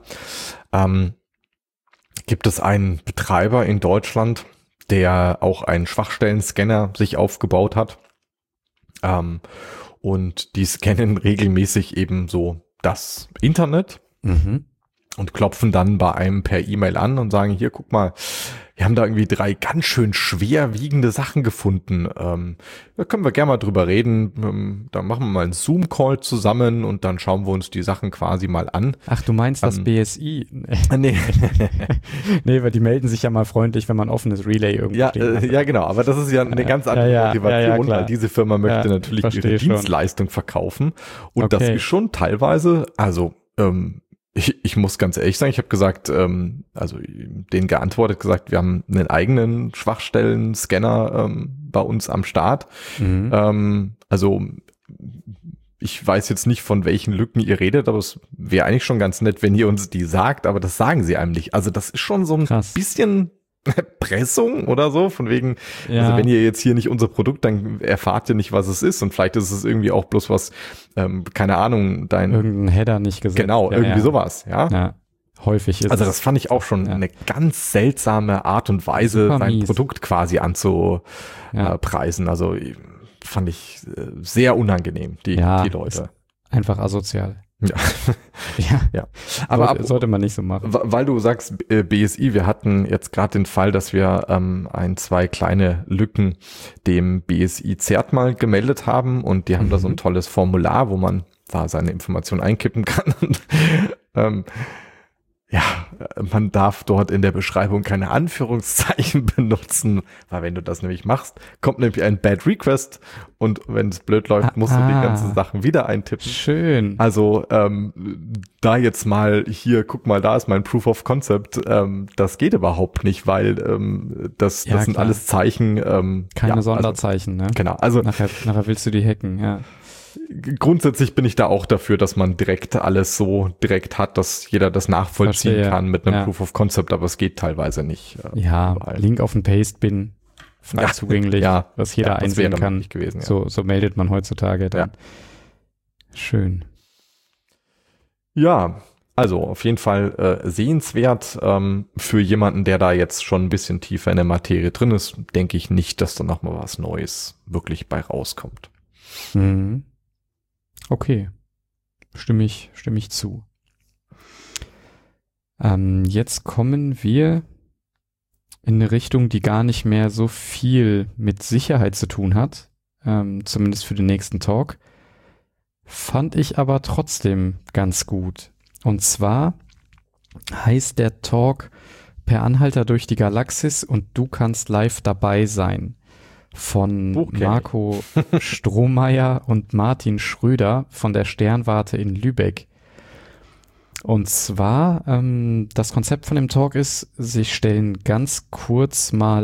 [SPEAKER 1] gibt es einen Betreiber in Deutschland, der auch einen Schwachstellen-Scanner sich aufgebaut hat. Und die scannen regelmäßig eben so das Internet und klopfen dann bei einem per E-Mail an und sagen, hier, guck mal, wir haben da irgendwie 3 ganz schön schwerwiegende Sachen gefunden. Da können wir gerne mal drüber reden. Dann machen wir mal einen Zoom-Call zusammen und dann schauen wir uns die Sachen quasi mal an.
[SPEAKER 2] Ach, du meinst das BSI?
[SPEAKER 1] Nee.
[SPEAKER 2] Nee, weil die melden sich ja mal freundlich, wenn man offenes Relay irgendwie
[SPEAKER 1] ja, genau. Aber das ist ja eine ganz andere Motivation, weil diese Firma möchte natürlich ihre Dienstleistung verkaufen. Und das ist schon teilweise, also ich muss ganz ehrlich sagen, ich habe gesagt, also denen geantwortet, gesagt, wir haben einen eigenen Schwachstellen-Scanner bei uns am Start. Also ich weiß jetzt nicht, von welchen Lücken ihr redet, aber es wäre eigentlich schon ganz nett, wenn ihr uns die sagt, aber das sagen sie einem nicht. Also das ist schon so ein bisschen Erpressung oder so, von wegen, also wenn ihr jetzt hier nicht unser Produkt, dann erfahrt ihr nicht, was es ist, und vielleicht ist es irgendwie auch bloß was, keine Ahnung,
[SPEAKER 2] irgendein Header nicht gesetzt.
[SPEAKER 1] Genau, irgendwie sowas, ja.
[SPEAKER 2] Häufig ist
[SPEAKER 1] also das fand ich auch schon eine ganz seltsame Art und Weise, sein Produkt quasi anzupreisen. Also fand ich sehr unangenehm, die Leute.
[SPEAKER 2] Einfach asozial.
[SPEAKER 1] Ja. Aber
[SPEAKER 2] sollte man nicht so machen.
[SPEAKER 1] Weil du sagst BSI, wir hatten jetzt gerade den Fall, dass wir 2 kleine Lücken dem BSI ZERT mal gemeldet haben, und die haben da so ein tolles Formular, wo man da seine Informationen einkippen kann. Und, man darf dort in der Beschreibung keine Anführungszeichen benutzen, weil wenn du das nämlich machst, kommt nämlich ein Bad Request, und wenn es blöd läuft, musst du die ganzen Sachen wieder eintippen.
[SPEAKER 2] Schön.
[SPEAKER 1] Also da jetzt mal hier, guck mal, da ist mein Proof of Concept, das geht überhaupt nicht, weil das sind alles Zeichen.
[SPEAKER 2] Keine Sonderzeichen, ne?
[SPEAKER 1] Genau. Also
[SPEAKER 2] nachher willst du die hacken, ja.
[SPEAKER 1] Grundsätzlich bin ich da auch dafür, dass man direkt alles so direkt hat, dass jeder das nachvollziehen kann mit einem Proof of Concept, aber es geht teilweise nicht.
[SPEAKER 2] Link auf den Paste-Bin, frei zugänglich, was jeder einsehen kann.
[SPEAKER 1] Gewesen,
[SPEAKER 2] so meldet man heutzutage dann. Schön.
[SPEAKER 1] Ja, also auf jeden Fall sehenswert. Für jemanden, der da jetzt schon ein bisschen tiefer in der Materie drin ist, denke ich nicht, dass da noch mal was Neues wirklich bei rauskommt.
[SPEAKER 2] Okay, stimme ich zu. Jetzt kommen wir in eine Richtung, die gar nicht mehr so viel mit Sicherheit zu tun hat, zumindest für den nächsten Talk. Fand ich aber trotzdem ganz gut. Und zwar heißt der Talk Per Anhalter durch die Galaxis und du kannst live dabei sein. Von Marco Strohmeier und Martin Schröder von der Sternwarte in Lübeck. Und zwar, das Konzept von dem Talk ist, sie stellen ganz kurz mal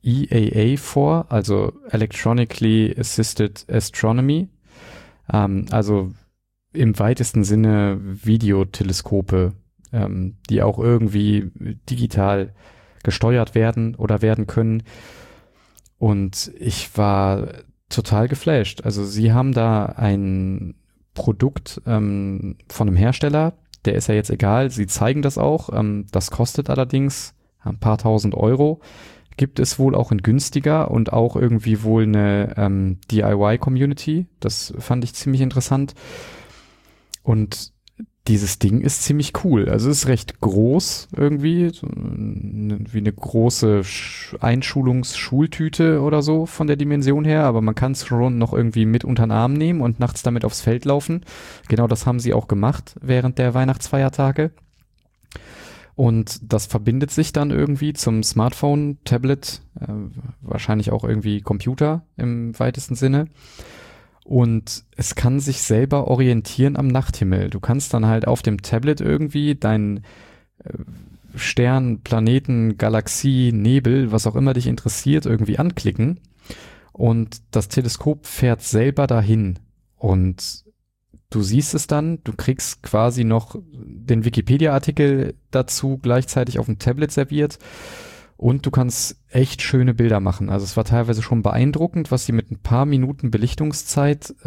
[SPEAKER 2] EAA vor, also Electronically Assisted Astronomy. Also im weitesten Sinne Videoteleskope, die auch irgendwie digital gesteuert werden oder werden können. Und ich war total geflasht. Also sie haben da ein Produkt von einem Hersteller, der ist ja jetzt egal, sie zeigen das auch. Das kostet allerdings ein paar tausend Euro. Gibt es wohl auch in günstiger und auch irgendwie wohl eine DIY-Community. Das fand ich ziemlich interessant. Und dieses Ding ist ziemlich cool. Also es ist recht groß irgendwie, so wie eine große Einschulungsschultüte oder so von der Dimension her, aber man kann es schon noch irgendwie mit unter den Arm nehmen und nachts damit aufs Feld laufen. Genau das haben sie auch gemacht während der Weihnachtsfeiertage. Und das verbindet sich dann irgendwie zum Smartphone, Tablet, wahrscheinlich auch irgendwie Computer im weitesten Sinne. Und es kann sich selber orientieren am Nachthimmel. Du kannst dann halt auf dem Tablet irgendwie deinen Stern, Planeten, Galaxie, Nebel, was auch immer dich interessiert, irgendwie anklicken. Und das Teleskop fährt selber dahin. Und du siehst es dann, du kriegst quasi noch den Wikipedia-Artikel dazu gleichzeitig auf dem Tablet serviert und du kannst echt schöne Bilder machen. Also es war teilweise schon beeindruckend, was sie mit ein paar Minuten Belichtungszeit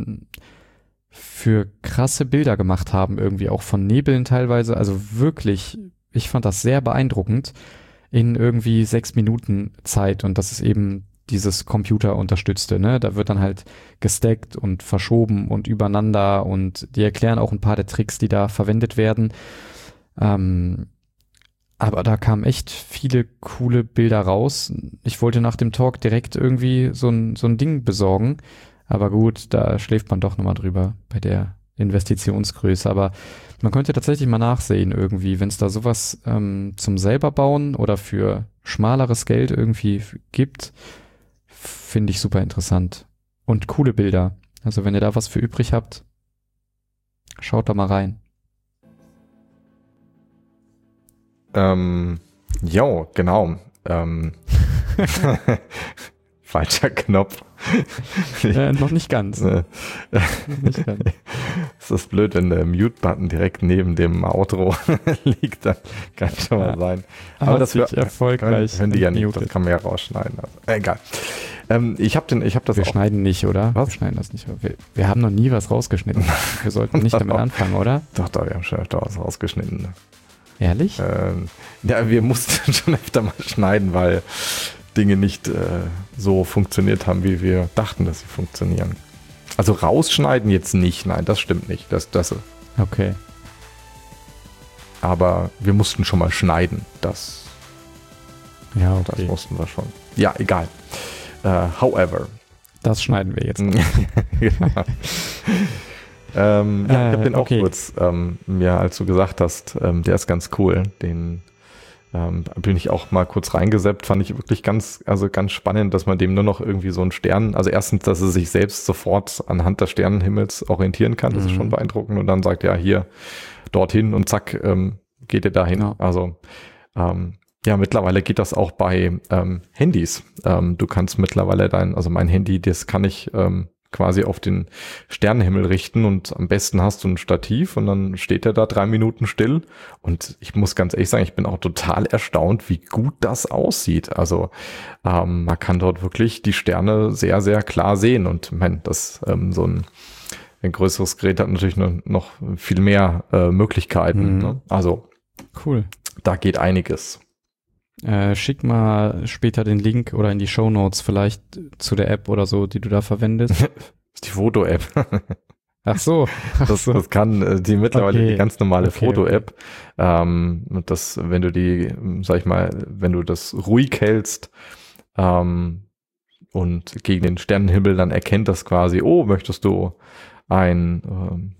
[SPEAKER 2] für krasse Bilder gemacht haben, irgendwie auch von Nebeln teilweise. Also wirklich, ich fand das sehr beeindruckend in irgendwie 6 Minuten Zeit und das ist eben dieses Computer unterstützte, ne? Da wird dann halt gestackt und verschoben und übereinander und die erklären auch ein paar der Tricks, die da verwendet werden. Aber da kamen echt viele coole Bilder raus. Ich wollte nach dem Talk direkt irgendwie so ein Ding besorgen. Aber gut, da schläft man doch nochmal drüber bei der Investitionsgröße. Aber man könnte tatsächlich mal nachsehen irgendwie, wenn es da sowas zum selber bauen oder für schmaleres Geld irgendwie gibt, finde ich super interessant. Und coole Bilder. Also wenn ihr da was für übrig habt, schaut da mal rein.
[SPEAKER 1] Jo, genau. Falscher Knopf.
[SPEAKER 2] Noch nicht ganz. Nicht ganz.
[SPEAKER 1] Ist das blöd, wenn der Mute-Button direkt neben dem Outro liegt, dann kann schon mal sein. Aber das wird
[SPEAKER 2] erfolgreich.
[SPEAKER 1] Können die ja nicht, das kann man ja rausschneiden. Also, egal. Ich habe das
[SPEAKER 2] wir
[SPEAKER 1] auch.
[SPEAKER 2] schneiden nicht, oder?
[SPEAKER 1] Was?
[SPEAKER 2] Wir schneiden das nicht. Wir haben noch nie was rausgeschnitten. Wir sollten nicht damit anfangen, oder?
[SPEAKER 1] Doch, wir haben schon öfter was rausgeschnitten.
[SPEAKER 2] Ehrlich?
[SPEAKER 1] Ja, wir mussten schon öfter mal schneiden, weil Dinge nicht so funktioniert haben, wie wir dachten, dass sie funktionieren. Also rausschneiden jetzt nicht, nein, das stimmt nicht. Das.
[SPEAKER 2] Okay.
[SPEAKER 1] Aber wir mussten schon mal schneiden. Das mussten wir schon. Ja, egal. However.
[SPEAKER 2] Das schneiden wir jetzt.
[SPEAKER 1] Genau. Ich habe den auch kurz, als du gesagt hast, der ist ganz cool. Den bin ich auch mal kurz reingesappt, fand ich wirklich ganz spannend, dass man dem nur noch irgendwie so einen Stern, also erstens, dass er sich selbst sofort anhand des Sternenhimmels orientieren kann, das ist schon beeindruckend und dann sagt er, hier, dorthin und zack, geht er dahin. Ja. Also mittlerweile geht das auch bei Handys. Du kannst mittlerweile mein Handy, das kann ich quasi auf den Sternenhimmel richten und am besten hast du ein Stativ und dann steht er da 3 Minuten still und ich muss ganz ehrlich sagen, ich bin auch total erstaunt, wie gut das aussieht. Also man kann dort wirklich die Sterne sehr, sehr klar sehen und so ein größeres Gerät hat natürlich noch viel mehr Möglichkeiten. Ne? Also
[SPEAKER 2] cool.
[SPEAKER 1] Da geht einiges.
[SPEAKER 2] Schick mal später den Link oder in die Shownotes vielleicht zu der App oder so, die du da verwendest.
[SPEAKER 1] Das ist die Foto-App.
[SPEAKER 2] Ach so.
[SPEAKER 1] Das kann die mittlerweile die ganz normale Foto-App. Wenn du das ruhig hältst und gegen den Sternenhimmel, dann erkennt das quasi, möchtest du ein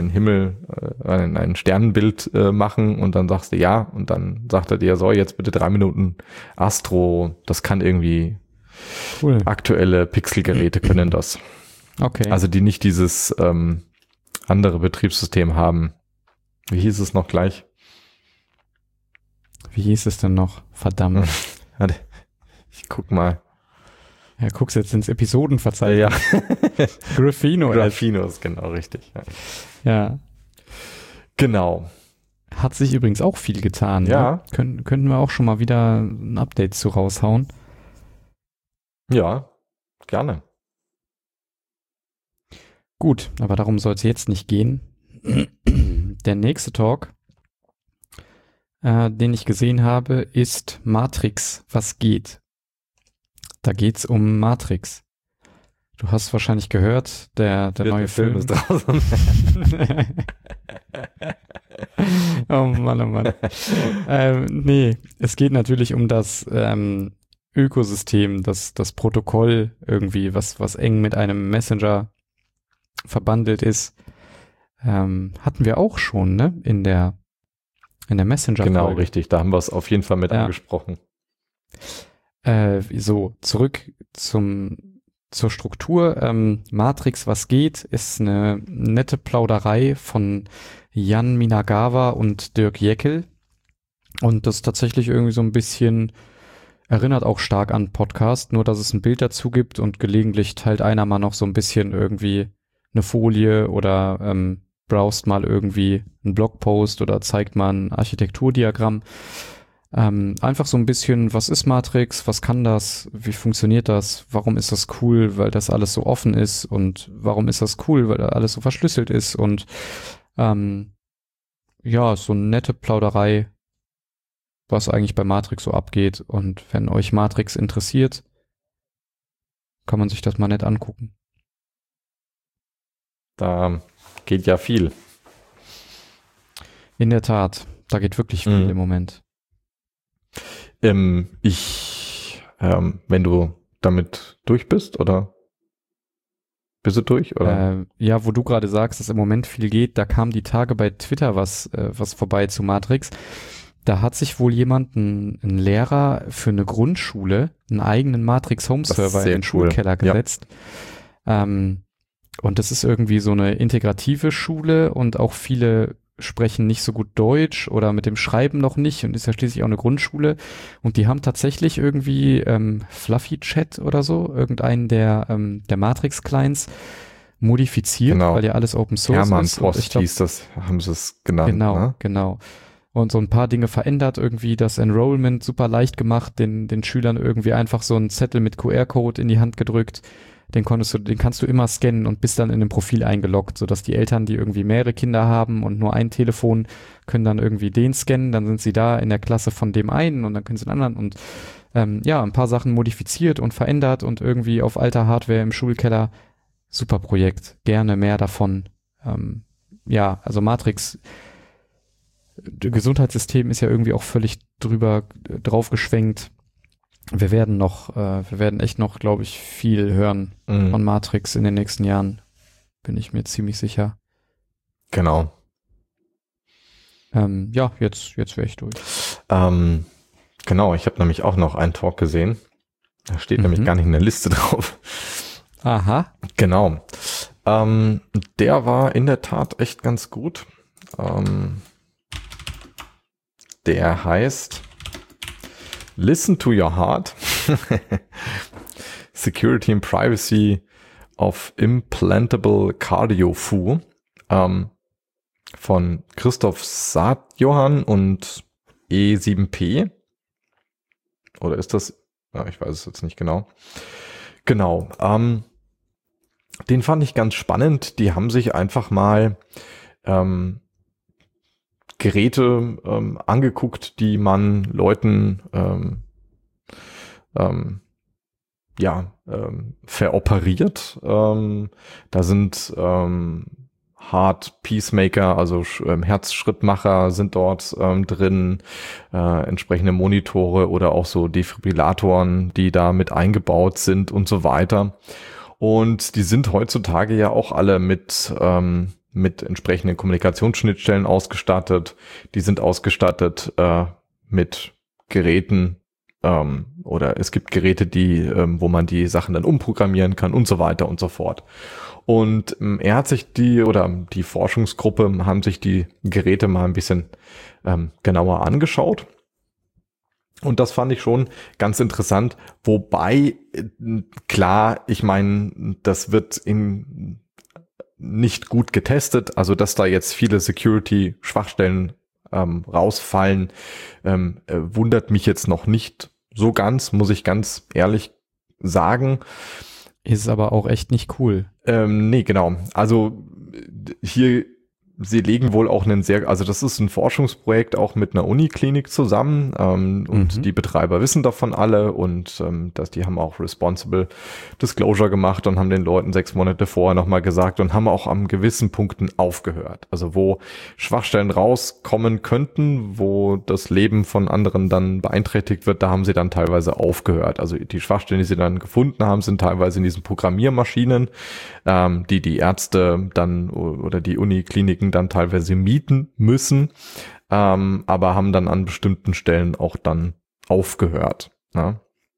[SPEAKER 1] Sternenbild machen und dann sagst du ja und dann sagt er dir, so jetzt bitte 3 Minuten Astro, das kann irgendwie aktuelle Pixelgeräte können das.
[SPEAKER 2] Okay.
[SPEAKER 1] Also die nicht dieses andere Betriebssystem haben. Wie hieß es noch gleich?
[SPEAKER 2] Wie hieß es denn noch? Verdammt.
[SPEAKER 1] Ich guck mal.
[SPEAKER 2] Ja, guckst jetzt ins Episodenverzeichnis.
[SPEAKER 1] Ja.
[SPEAKER 2] Graphino.
[SPEAKER 1] Graphino ist genau richtig.
[SPEAKER 2] Ja.
[SPEAKER 1] Genau.
[SPEAKER 2] Hat sich übrigens auch viel getan.
[SPEAKER 1] Ja.
[SPEAKER 2] Ne? Könnten wir auch schon mal wieder ein Update zu raushauen.
[SPEAKER 1] Ja, gerne.
[SPEAKER 2] Gut, aber darum soll es jetzt nicht gehen. Der nächste Talk, den ich gesehen habe, ist Matrix, was geht? Da geht's um Matrix. Du hast wahrscheinlich gehört, der neue Film
[SPEAKER 1] ist draußen.
[SPEAKER 2] Oh Mann, oh Mann. Nee, es geht natürlich um das Ökosystem, das Protokoll irgendwie, was eng mit einem Messenger verbandelt ist. Hatten wir auch schon, ne? In der Messenger-Folge.
[SPEAKER 1] Genau, richtig. Da haben wir es auf jeden Fall mit angesprochen.
[SPEAKER 2] So, zurück zur Struktur. Matrix, was geht, ist eine nette Plauderei von Jan Minagawa und Dirk Jeckel. Und das tatsächlich irgendwie so ein bisschen erinnert auch stark an Podcast, nur dass es ein Bild dazu gibt und gelegentlich teilt einer mal noch so ein bisschen irgendwie eine Folie oder browst mal irgendwie einen Blogpost oder zeigt mal ein Architekturdiagramm. Einfach so ein bisschen, was ist Matrix, was kann das, wie funktioniert das, warum ist das cool, weil das alles so offen ist und warum ist das cool, weil alles so verschlüsselt ist und ja, so eine nette Plauderei, was eigentlich bei Matrix so abgeht, und wenn euch Matrix interessiert, kann man sich das mal nett angucken.
[SPEAKER 1] Da geht ja viel.
[SPEAKER 2] In der Tat, da geht wirklich viel im Moment.
[SPEAKER 1] Wenn du damit durch bist, oder bist du durch? Oder?
[SPEAKER 2] Ja, wo du gerade sagst, dass im Moment viel geht, da kam die Tage bei Twitter was vorbei zu Matrix. Da hat sich wohl jemand, ein Lehrer für eine Grundschule, einen eigenen Matrix Home Server in den Schulkeller gesetzt. Ja. Und das ist irgendwie so eine integrative Schule und auch viele sprechen nicht so gut Deutsch oder mit dem Schreiben noch nicht und ist ja schließlich auch eine Grundschule, und die haben tatsächlich irgendwie Fluffy Chat oder so, irgendeinen der Matrix-Clients modifiziert, weil ja alles Open Source ist.
[SPEAKER 1] Post hieß das, haben sie es genannt.
[SPEAKER 2] Genau,
[SPEAKER 1] ne?
[SPEAKER 2] Genau. Und so ein paar Dinge verändert, irgendwie das Enrollment super leicht gemacht, den Schülern irgendwie einfach so einen Zettel mit QR-Code in die Hand gedrückt. Den kannst du immer scannen und bist dann in dem Profil eingeloggt, sodass die Eltern, die irgendwie mehrere Kinder haben und nur ein Telefon, können dann irgendwie den scannen, dann sind sie da in der Klasse von dem einen und dann können sie den anderen, und ja, ein paar Sachen modifiziert und verändert und irgendwie auf alter Hardware im Schulkeller. Super Projekt, gerne mehr davon. Ja, also Matrix, Gesundheitssystem ist ja irgendwie auch völlig draufgeschwenkt. Wir werden echt noch, glaube ich, viel hören von Matrix in den nächsten Jahren. Bin ich mir ziemlich sicher.
[SPEAKER 1] Genau.
[SPEAKER 2] Ja, jetzt wäre ich durch.
[SPEAKER 1] Genau, ich habe nämlich auch noch einen Talk gesehen. Da steht nämlich gar nicht in der Liste drauf.
[SPEAKER 2] Aha.
[SPEAKER 1] Genau. Der war in der Tat echt ganz gut. Der heißt Listen to Your Heart. Security and Privacy of Implantable Cardio Fu von Christoph Saatjohann und E7P. Oder ist das? Ja, ich weiß es jetzt nicht genau. Genau. Den fand ich ganz spannend. Die haben sich einfach mal Geräte angeguckt, die man Leuten veroperiert. Da sind Heart Peacemaker, also Herzschrittmacher sind dort drin, entsprechende Monitore oder auch so Defibrillatoren, die da mit eingebaut sind und so weiter. Und die sind heutzutage ja auch alle mit entsprechenden Kommunikationsschnittstellen ausgestattet. Die sind ausgestattet mit Geräten, oder es gibt Geräte, wo man die Sachen dann umprogrammieren kann und so weiter und so fort. Und er hat sich die Forschungsgruppe haben sich die Geräte mal ein bisschen genauer angeschaut Und das fand ich schon ganz interessant, wobei, klar, ich meine, das wird nicht gut getestet, also dass da jetzt viele Security-Schwachstellen rausfallen, wundert mich jetzt noch nicht so ganz, muss ich ganz ehrlich sagen.
[SPEAKER 2] Ist aber auch echt nicht cool.
[SPEAKER 1] Nee, genau. Also hier, sie legen wohl auch also das ist ein Forschungsprojekt auch mit einer Uniklinik zusammen und die Betreiber wissen davon alle und die haben auch Responsible Disclosure gemacht und haben den Leuten 6 Monate vorher nochmal gesagt und haben auch an gewissen Punkten aufgehört. Also wo Schwachstellen rauskommen könnten, wo das Leben von anderen dann beeinträchtigt wird, da haben sie dann teilweise aufgehört. Also die Schwachstellen, die sie dann gefunden haben, sind teilweise in diesen Programmiermaschinen, die Ärzte dann oder die Unikliniken dann teilweise mieten müssen, aber haben dann an bestimmten Stellen auch dann aufgehört. Ja.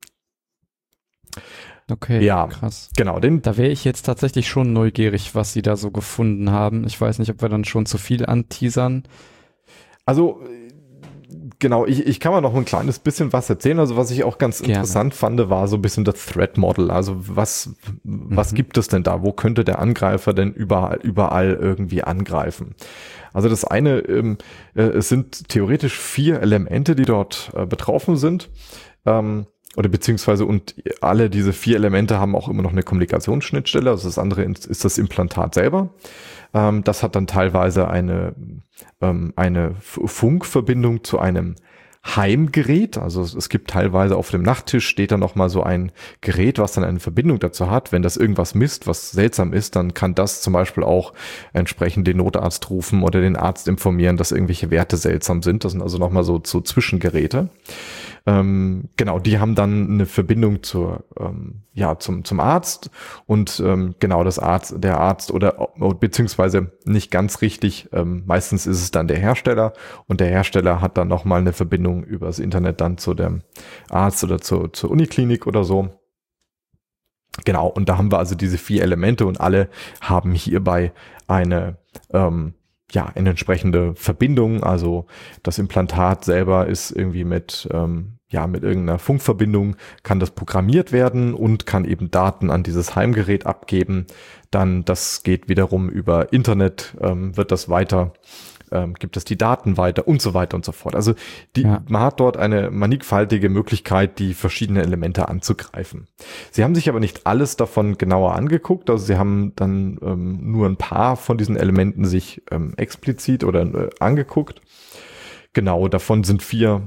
[SPEAKER 2] Okay,
[SPEAKER 1] ja,
[SPEAKER 2] krass.
[SPEAKER 1] Genau.
[SPEAKER 2] Da wäre ich jetzt tatsächlich schon neugierig, was sie da so gefunden haben. Ich weiß nicht, ob wir dann schon zu viel anteasern.
[SPEAKER 1] Also genau, ich kann mal noch ein kleines bisschen was erzählen. Also was ich auch ganz interessant fand, war so ein bisschen das Threat Model. Also was gibt es denn da? Wo könnte der Angreifer denn überall irgendwie angreifen? Also das eine, es sind theoretisch 4 Elemente, die dort betroffen sind. Oder beziehungsweise und alle diese 4 Elemente haben auch immer noch eine Kommunikationsschnittstelle. Also das andere ist das Implantat selber. Das hat dann teilweise eine Funkverbindung zu einem Heimgerät. Also es gibt teilweise auf dem Nachttisch steht da noch mal so ein Gerät, was dann eine Verbindung dazu hat. Wenn das irgendwas misst, was seltsam ist, dann kann das zum Beispiel auch entsprechend den Notarzt rufen oder den Arzt informieren, dass irgendwelche Werte seltsam sind. Das sind also noch mal so Zwischengeräte. Genau, die haben dann eine Verbindung zum Arzt und genau der Arzt oder beziehungsweise nicht ganz richtig, meistens ist es dann der Hersteller und der Hersteller hat dann nochmal eine Verbindung übers Internet dann zu dem Arzt oder zur Uniklinik oder so. Genau, und da haben wir also diese 4 Elemente und alle haben hierbei eine entsprechende Verbindung. Also das Implantat selber ist irgendwie mit irgendeiner Funkverbindung kann das programmiert werden und kann eben Daten an dieses Heimgerät abgeben. Dann, das geht wiederum über Internet, wird das weiter, gibt es die Daten weiter und so weiter und so fort. Also man hat dort eine mannigfaltige Möglichkeit, die verschiedenen Elemente anzugreifen. Sie haben sich aber nicht alles davon genauer angeguckt. Also sie haben dann nur ein paar von diesen Elementen sich explizit oder angeguckt. Genau, davon sind 4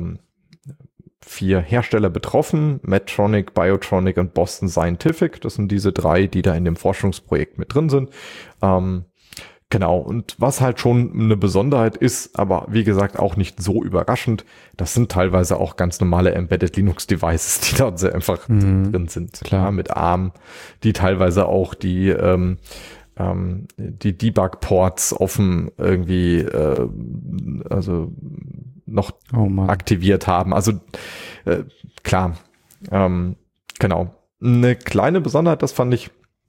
[SPEAKER 1] Hersteller betroffen, Medtronic, Biotronic und Boston Scientific. Das sind diese 3, die da in dem Forschungsprojekt mit drin sind. Genau, und was halt schon eine Besonderheit ist, aber wie gesagt auch nicht so überraschend, das sind teilweise auch ganz normale Embedded Linux Devices, die dort sehr einfach drin sind.
[SPEAKER 2] Klar.
[SPEAKER 1] Ja, mit ARM, die teilweise auch die Debug-Ports offen irgendwie noch aktiviert haben. Also klar, genau. Eine kleine Besonderheit, das fand ich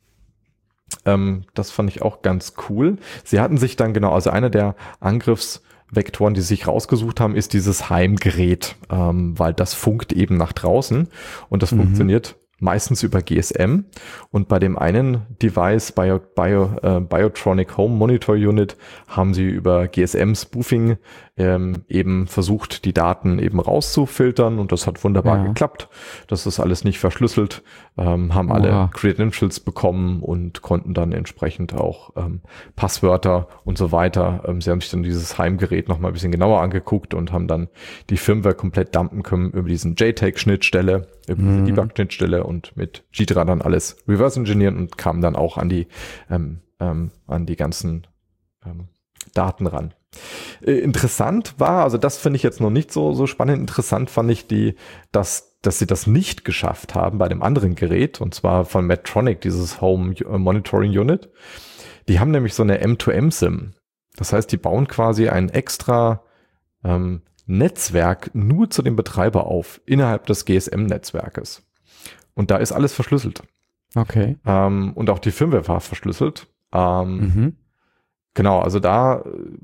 [SPEAKER 1] auch ganz cool. Sie hatten sich dann also einer der Angriffsvektoren, die sie sich rausgesucht haben, ist dieses Heimgerät, weil das funkt eben nach draußen und das funktioniert meistens über GSM und bei dem einen Device, Biotronic Home Monitor Unit, haben sie über GSM-Spoofing eben versucht, die Daten eben rauszufiltern und das hat wunderbar geklappt. Das ist alles nicht verschlüsselt, haben alle Credentials bekommen und konnten dann entsprechend auch Passwörter und so weiter. Sie haben sich dann dieses Heimgerät noch mal ein bisschen genauer angeguckt und haben dann die Firmware komplett dumpen können über diesen JTAG-Schnittstelle, über diese Debug-Schnittstelle und mit Ghidra dann alles reverse engineeren und kamen dann auch an die ganzen Daten ran. Interessant war, also das finde ich jetzt noch nicht so spannend, interessant fand ich dass sie das nicht geschafft haben bei dem anderen Gerät, und zwar von Medtronic, dieses Home Monitoring Unit. Die haben nämlich so eine M2M-SIM. Das heißt, die bauen quasi ein extra Netzwerk nur zu dem Betreiber auf, innerhalb des GSM-Netzwerkes. Und da ist alles verschlüsselt.
[SPEAKER 2] Okay.
[SPEAKER 1] Und auch die Firmware war verschlüsselt. Genau, also da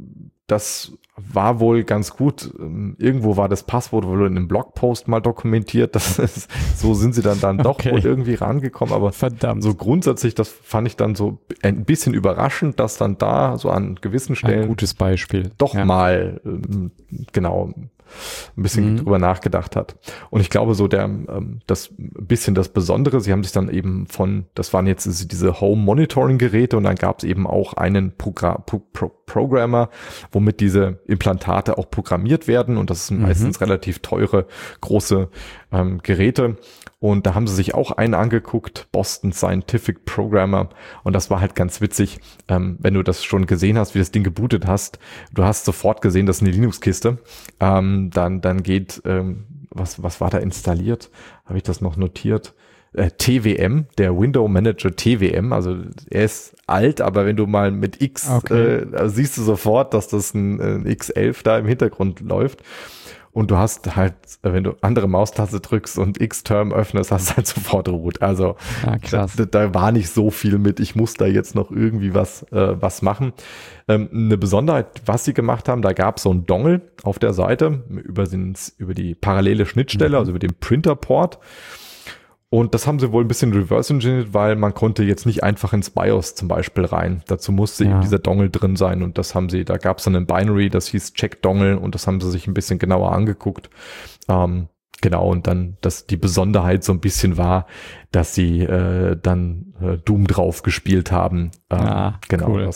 [SPEAKER 1] das war wohl ganz gut. Irgendwo war das Passwort wohl in einem Blogpost mal dokumentiert. So sind sie dann doch wohl irgendwie rangekommen. Aber
[SPEAKER 2] verdammt.
[SPEAKER 1] So grundsätzlich, das fand ich dann so ein bisschen überraschend, dass dann da so an gewissen Stellen
[SPEAKER 2] ein gutes Beispiel
[SPEAKER 1] doch mal genau ein bisschen drüber nachgedacht hat. Und ich glaube so das bisschen das Besondere, sie haben sich dann eben das waren jetzt diese Home-Monitoring-Geräte und dann gab es eben auch einen Programmer, womit diese Implantate auch programmiert werden und das sind meistens relativ teure, große Geräte. Und da haben sie sich auch einen angeguckt, Boston Scientific Programmer. Und das war halt ganz witzig, wenn du das schon gesehen hast, wie das Ding gebootet hast. Du hast sofort gesehen, das ist eine Linux-Kiste. Dann geht, was war da installiert? Habe ich das noch notiert? TWM, der Window Manager TWM. Also er ist alt, aber wenn du mal mit X, siehst du sofort, dass das ein X11 da im Hintergrund läuft. Und du hast halt, wenn du andere Maustaste drückst und X-Term öffnest, hast du halt sofort Root. Also da war nicht so viel mit, ich muss da jetzt noch irgendwie was machen. Eine Besonderheit, was sie gemacht haben, da gab es so einen Dongle auf der Seite über die parallele Schnittstelle, also über den Printer-Port. Und das haben sie wohl ein bisschen reverse engineert, weil man konnte jetzt nicht einfach ins BIOS zum Beispiel rein. Dazu musste eben dieser Dongle drin sein und da gab es dann ein Binary, das hieß Check Dongle und das haben sie sich ein bisschen genauer angeguckt. Genau, und dann, dass die Besonderheit so ein bisschen war, dass sie dann Doom drauf gespielt haben. Genau, cool.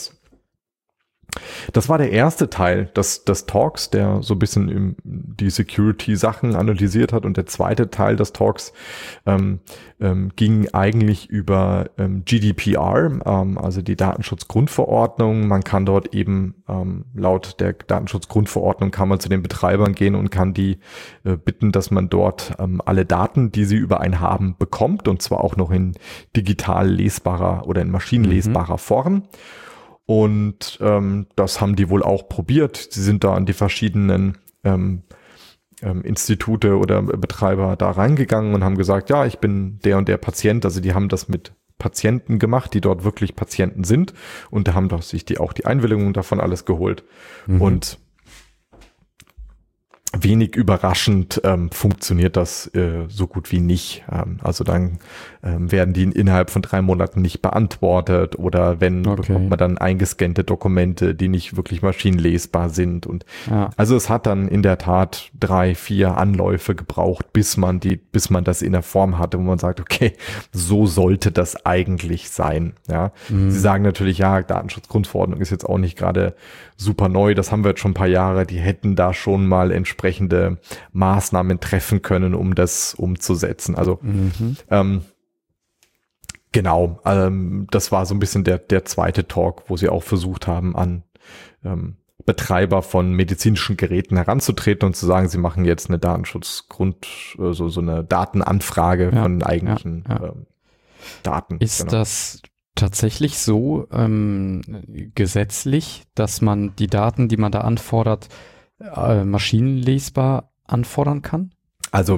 [SPEAKER 1] Das war der erste Teil des Talks, der so ein bisschen die Security-Sachen analysiert hat. Und der zweite Teil des Talks ging eigentlich über GDPR, also die Datenschutzgrundverordnung. Man kann dort eben laut der Datenschutzgrundverordnung kann man zu den Betreibern gehen und kann die bitten, dass man dort alle Daten, die sie über einen haben, bekommt. Und zwar auch noch in digital lesbarer oder in maschinenlesbarer Form. Und das haben die wohl auch probiert. Sie sind da an die verschiedenen Institute oder Betreiber da reingegangen und haben gesagt, ja, ich bin der und der Patient. Also die haben das mit Patienten gemacht, die dort wirklich Patienten sind. Und da haben doch sich auch die Einwilligung davon alles geholt. Und wenig überraschend funktioniert das so gut wie nicht. Also dann werden die innerhalb von 3 Monaten nicht beantwortet oder bekommt man dann eingescannte Dokumente, die nicht wirklich maschinenlesbar sind. Und also es hat dann in der Tat 3, 4 Anläufe gebraucht, bis man das in der Form hatte, wo man sagt, okay, so sollte das eigentlich sein. Ja, Sie sagen natürlich, ja, Datenschutzgrundverordnung ist jetzt auch nicht gerade super neu, das haben wir jetzt schon ein paar Jahre, die hätten da schon mal entsprechende Maßnahmen treffen können, um das umzusetzen. Also genau, das war so ein bisschen der zweite Talk, wo sie auch versucht haben, an Betreiber von medizinischen Geräten heranzutreten und zu sagen, sie machen jetzt eine so eine Datenanfrage von eigentlichen Daten.
[SPEAKER 2] Ist das tatsächlich so gesetzlich, dass man die Daten, die man da anfordert, maschinenlesbar anfordern kann?
[SPEAKER 1] Also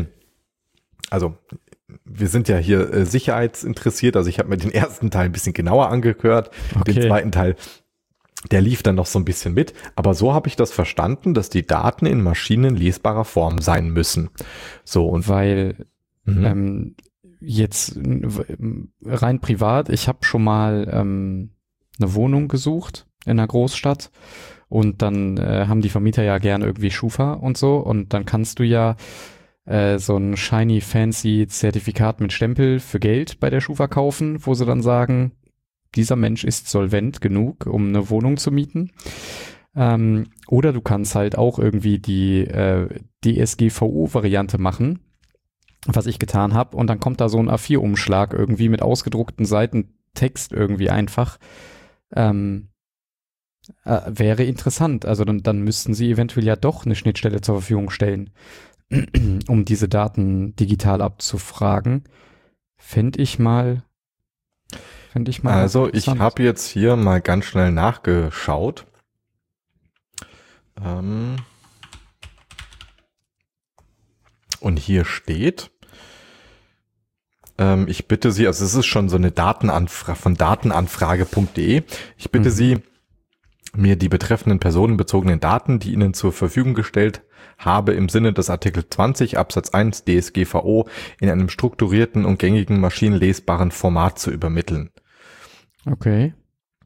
[SPEAKER 1] wir sind ja hier sicherheitsinteressiert, also ich habe mir den ersten Teil ein bisschen genauer angehört, den zweiten Teil, der lief dann noch so ein bisschen mit, aber so habe ich das verstanden, dass die Daten in maschinenlesbarer Form sein müssen. So, und
[SPEAKER 2] weil jetzt rein privat, ich habe schon mal eine Wohnung gesucht in einer Großstadt und dann haben die Vermieter ja gerne irgendwie Schufa und so und dann kannst du ja so ein shiny fancy Zertifikat mit Stempel für Geld bei der Schufa kaufen, wo sie dann sagen, dieser Mensch ist solvent genug, um eine Wohnung zu mieten. Oder du kannst halt auch irgendwie die DSGVO-Variante machen, was ich getan habe. Und dann kommt da so ein A4-Umschlag irgendwie mit ausgedruckten Seiten Text irgendwie einfach. Wäre interessant. Also dann müssten sie eventuell ja doch eine Schnittstelle zur Verfügung stellen, um diese Daten digital abzufragen. Fände ich mal.
[SPEAKER 1] Also ich habe jetzt hier mal ganz schnell nachgeschaut. Und hier steht, ich bitte Sie, also es ist schon so eine Datenanfrage von datenanfrage.de. Ich bitte Sie, mir die betreffenden personenbezogenen Daten, die Ihnen zur Verfügung gestellt habe, im Sinne des Artikel 20 Absatz 1 DSGVO in einem strukturierten und gängigen maschinenlesbaren Format zu übermitteln.
[SPEAKER 2] Okay.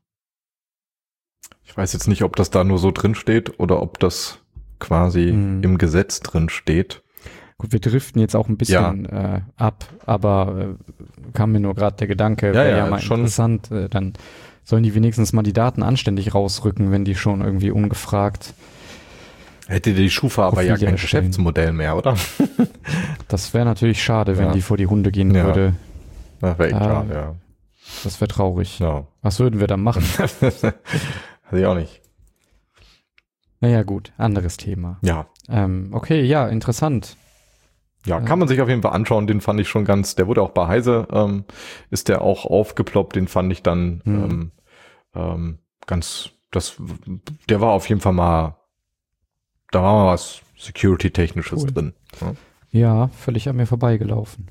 [SPEAKER 1] Ich weiß jetzt nicht, ob das da nur so drin steht oder ob das quasi im Gesetz drin steht.
[SPEAKER 2] Gut, wir driften jetzt auch ein bisschen ab, aber kam mir nur gerade der Gedanke, wäre ja mal schon interessant, dann sollen die wenigstens mal die Daten anständig rausrücken, wenn die schon irgendwie ungefragt.
[SPEAKER 1] Hätte die Schufa aber ja kein Geschäftsmodell mehr, oder?
[SPEAKER 2] Das wäre natürlich schade, wenn die vor die Hunde gehen würde.
[SPEAKER 1] Das wäre echt schade, ja.
[SPEAKER 2] Das wäre traurig.
[SPEAKER 1] Ja.
[SPEAKER 2] Was würden wir dann machen?
[SPEAKER 1] Weiß ich auch nicht.
[SPEAKER 2] Naja, gut, anderes Thema.
[SPEAKER 1] Ja.
[SPEAKER 2] Okay, ja, interessant.
[SPEAKER 1] Ja, kann man sich auf jeden Fall anschauen, den fand ich schon ganz, der wurde auch bei Heise, ist der auch aufgeploppt, den fand ich dann ganz, der war auf jeden Fall mal, da war mal was Security-Technisches drin.
[SPEAKER 2] Ja, völlig an mir vorbeigelaufen.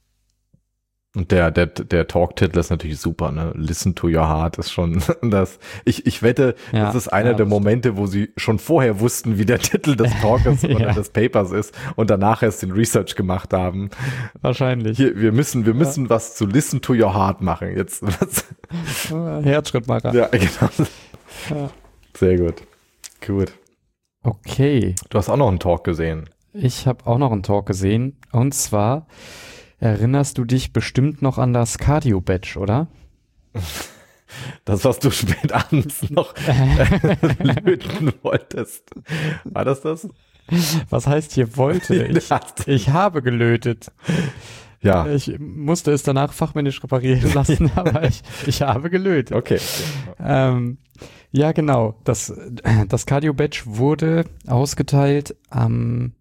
[SPEAKER 1] Und der Talk-Titel ist natürlich super, ne? Listen to your heart ist schon das. Ich wette, das ist einer der Momente, wo sie schon vorher wussten, wie der Titel des Talkes oder des Papers ist und danach erst den Research gemacht haben.
[SPEAKER 2] Wahrscheinlich.
[SPEAKER 1] Hier, wir müssen was zu Listen to your heart machen. Jetzt
[SPEAKER 2] Herzschrittmacher.
[SPEAKER 1] Ja, genau. Ja. Sehr gut. Gut.
[SPEAKER 2] Okay.
[SPEAKER 1] Du hast auch noch einen Talk gesehen.
[SPEAKER 2] Ich habe auch noch einen Talk gesehen. Und zwar erinnerst du dich bestimmt noch an das Cardio-Badge, oder?
[SPEAKER 1] Das, was du spät abends noch löten wolltest. War das?
[SPEAKER 2] Was heißt hier wollte? Ich habe gelötet.
[SPEAKER 1] Ja.
[SPEAKER 2] Ich musste es danach fachmännisch reparieren lassen, aber ich habe gelötet.
[SPEAKER 1] Okay.
[SPEAKER 2] Ja, genau. Das Cardio-Badge wurde ausgeteilt am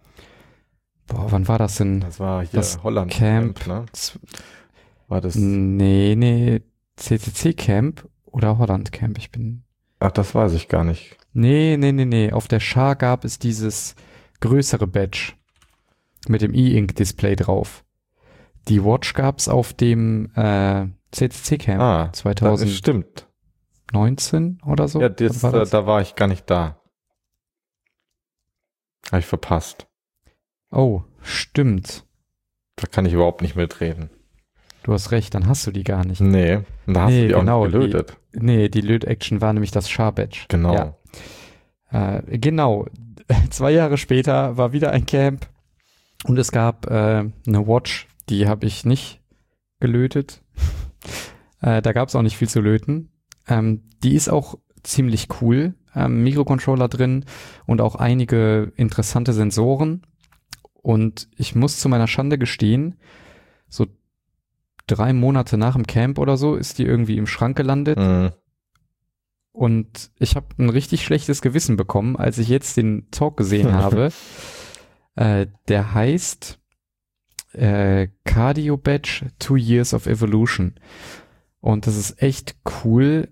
[SPEAKER 2] wann war das denn?
[SPEAKER 1] Das war hier
[SPEAKER 2] das
[SPEAKER 1] Holland
[SPEAKER 2] Camp,
[SPEAKER 1] ne? War das?
[SPEAKER 2] Nee, CCC Camp oder Holland Camp,
[SPEAKER 1] Ach, das weiß ich gar nicht.
[SPEAKER 2] Nee. Auf der Schar gab es dieses größere Badge mit dem E-Ink-Display drauf. Die Watch gab's auf dem CCC Camp 2019
[SPEAKER 1] stimmt.
[SPEAKER 2] oder so.
[SPEAKER 1] Ja, da war ich gar nicht da. Habe ich verpasst.
[SPEAKER 2] Oh, stimmt.
[SPEAKER 1] Da kann ich überhaupt nicht mitreden.
[SPEAKER 2] Du hast recht, dann hast du die gar nicht.
[SPEAKER 1] Nee, und da hast du die auch nicht gelötet.
[SPEAKER 2] Die Löt-Action war nämlich das Char-Badge.
[SPEAKER 1] Genau.
[SPEAKER 2] Ja. Genau. 2 Jahre später war wieder ein Camp und es gab eine Watch, die habe ich nicht gelötet. Da gab es auch nicht viel zu löten. Die ist auch ziemlich cool. Mikrocontroller drin und auch einige interessante Sensoren. Und ich muss zu meiner Schande gestehen, so 3 Monate nach dem Camp oder so ist die irgendwie im Schrank gelandet.
[SPEAKER 1] Mhm.
[SPEAKER 2] Und ich habe ein richtig schlechtes Gewissen bekommen, als ich jetzt den Talk gesehen habe. Der heißt Cardio Badge 2 Years of Evolution. Und das ist echt cool,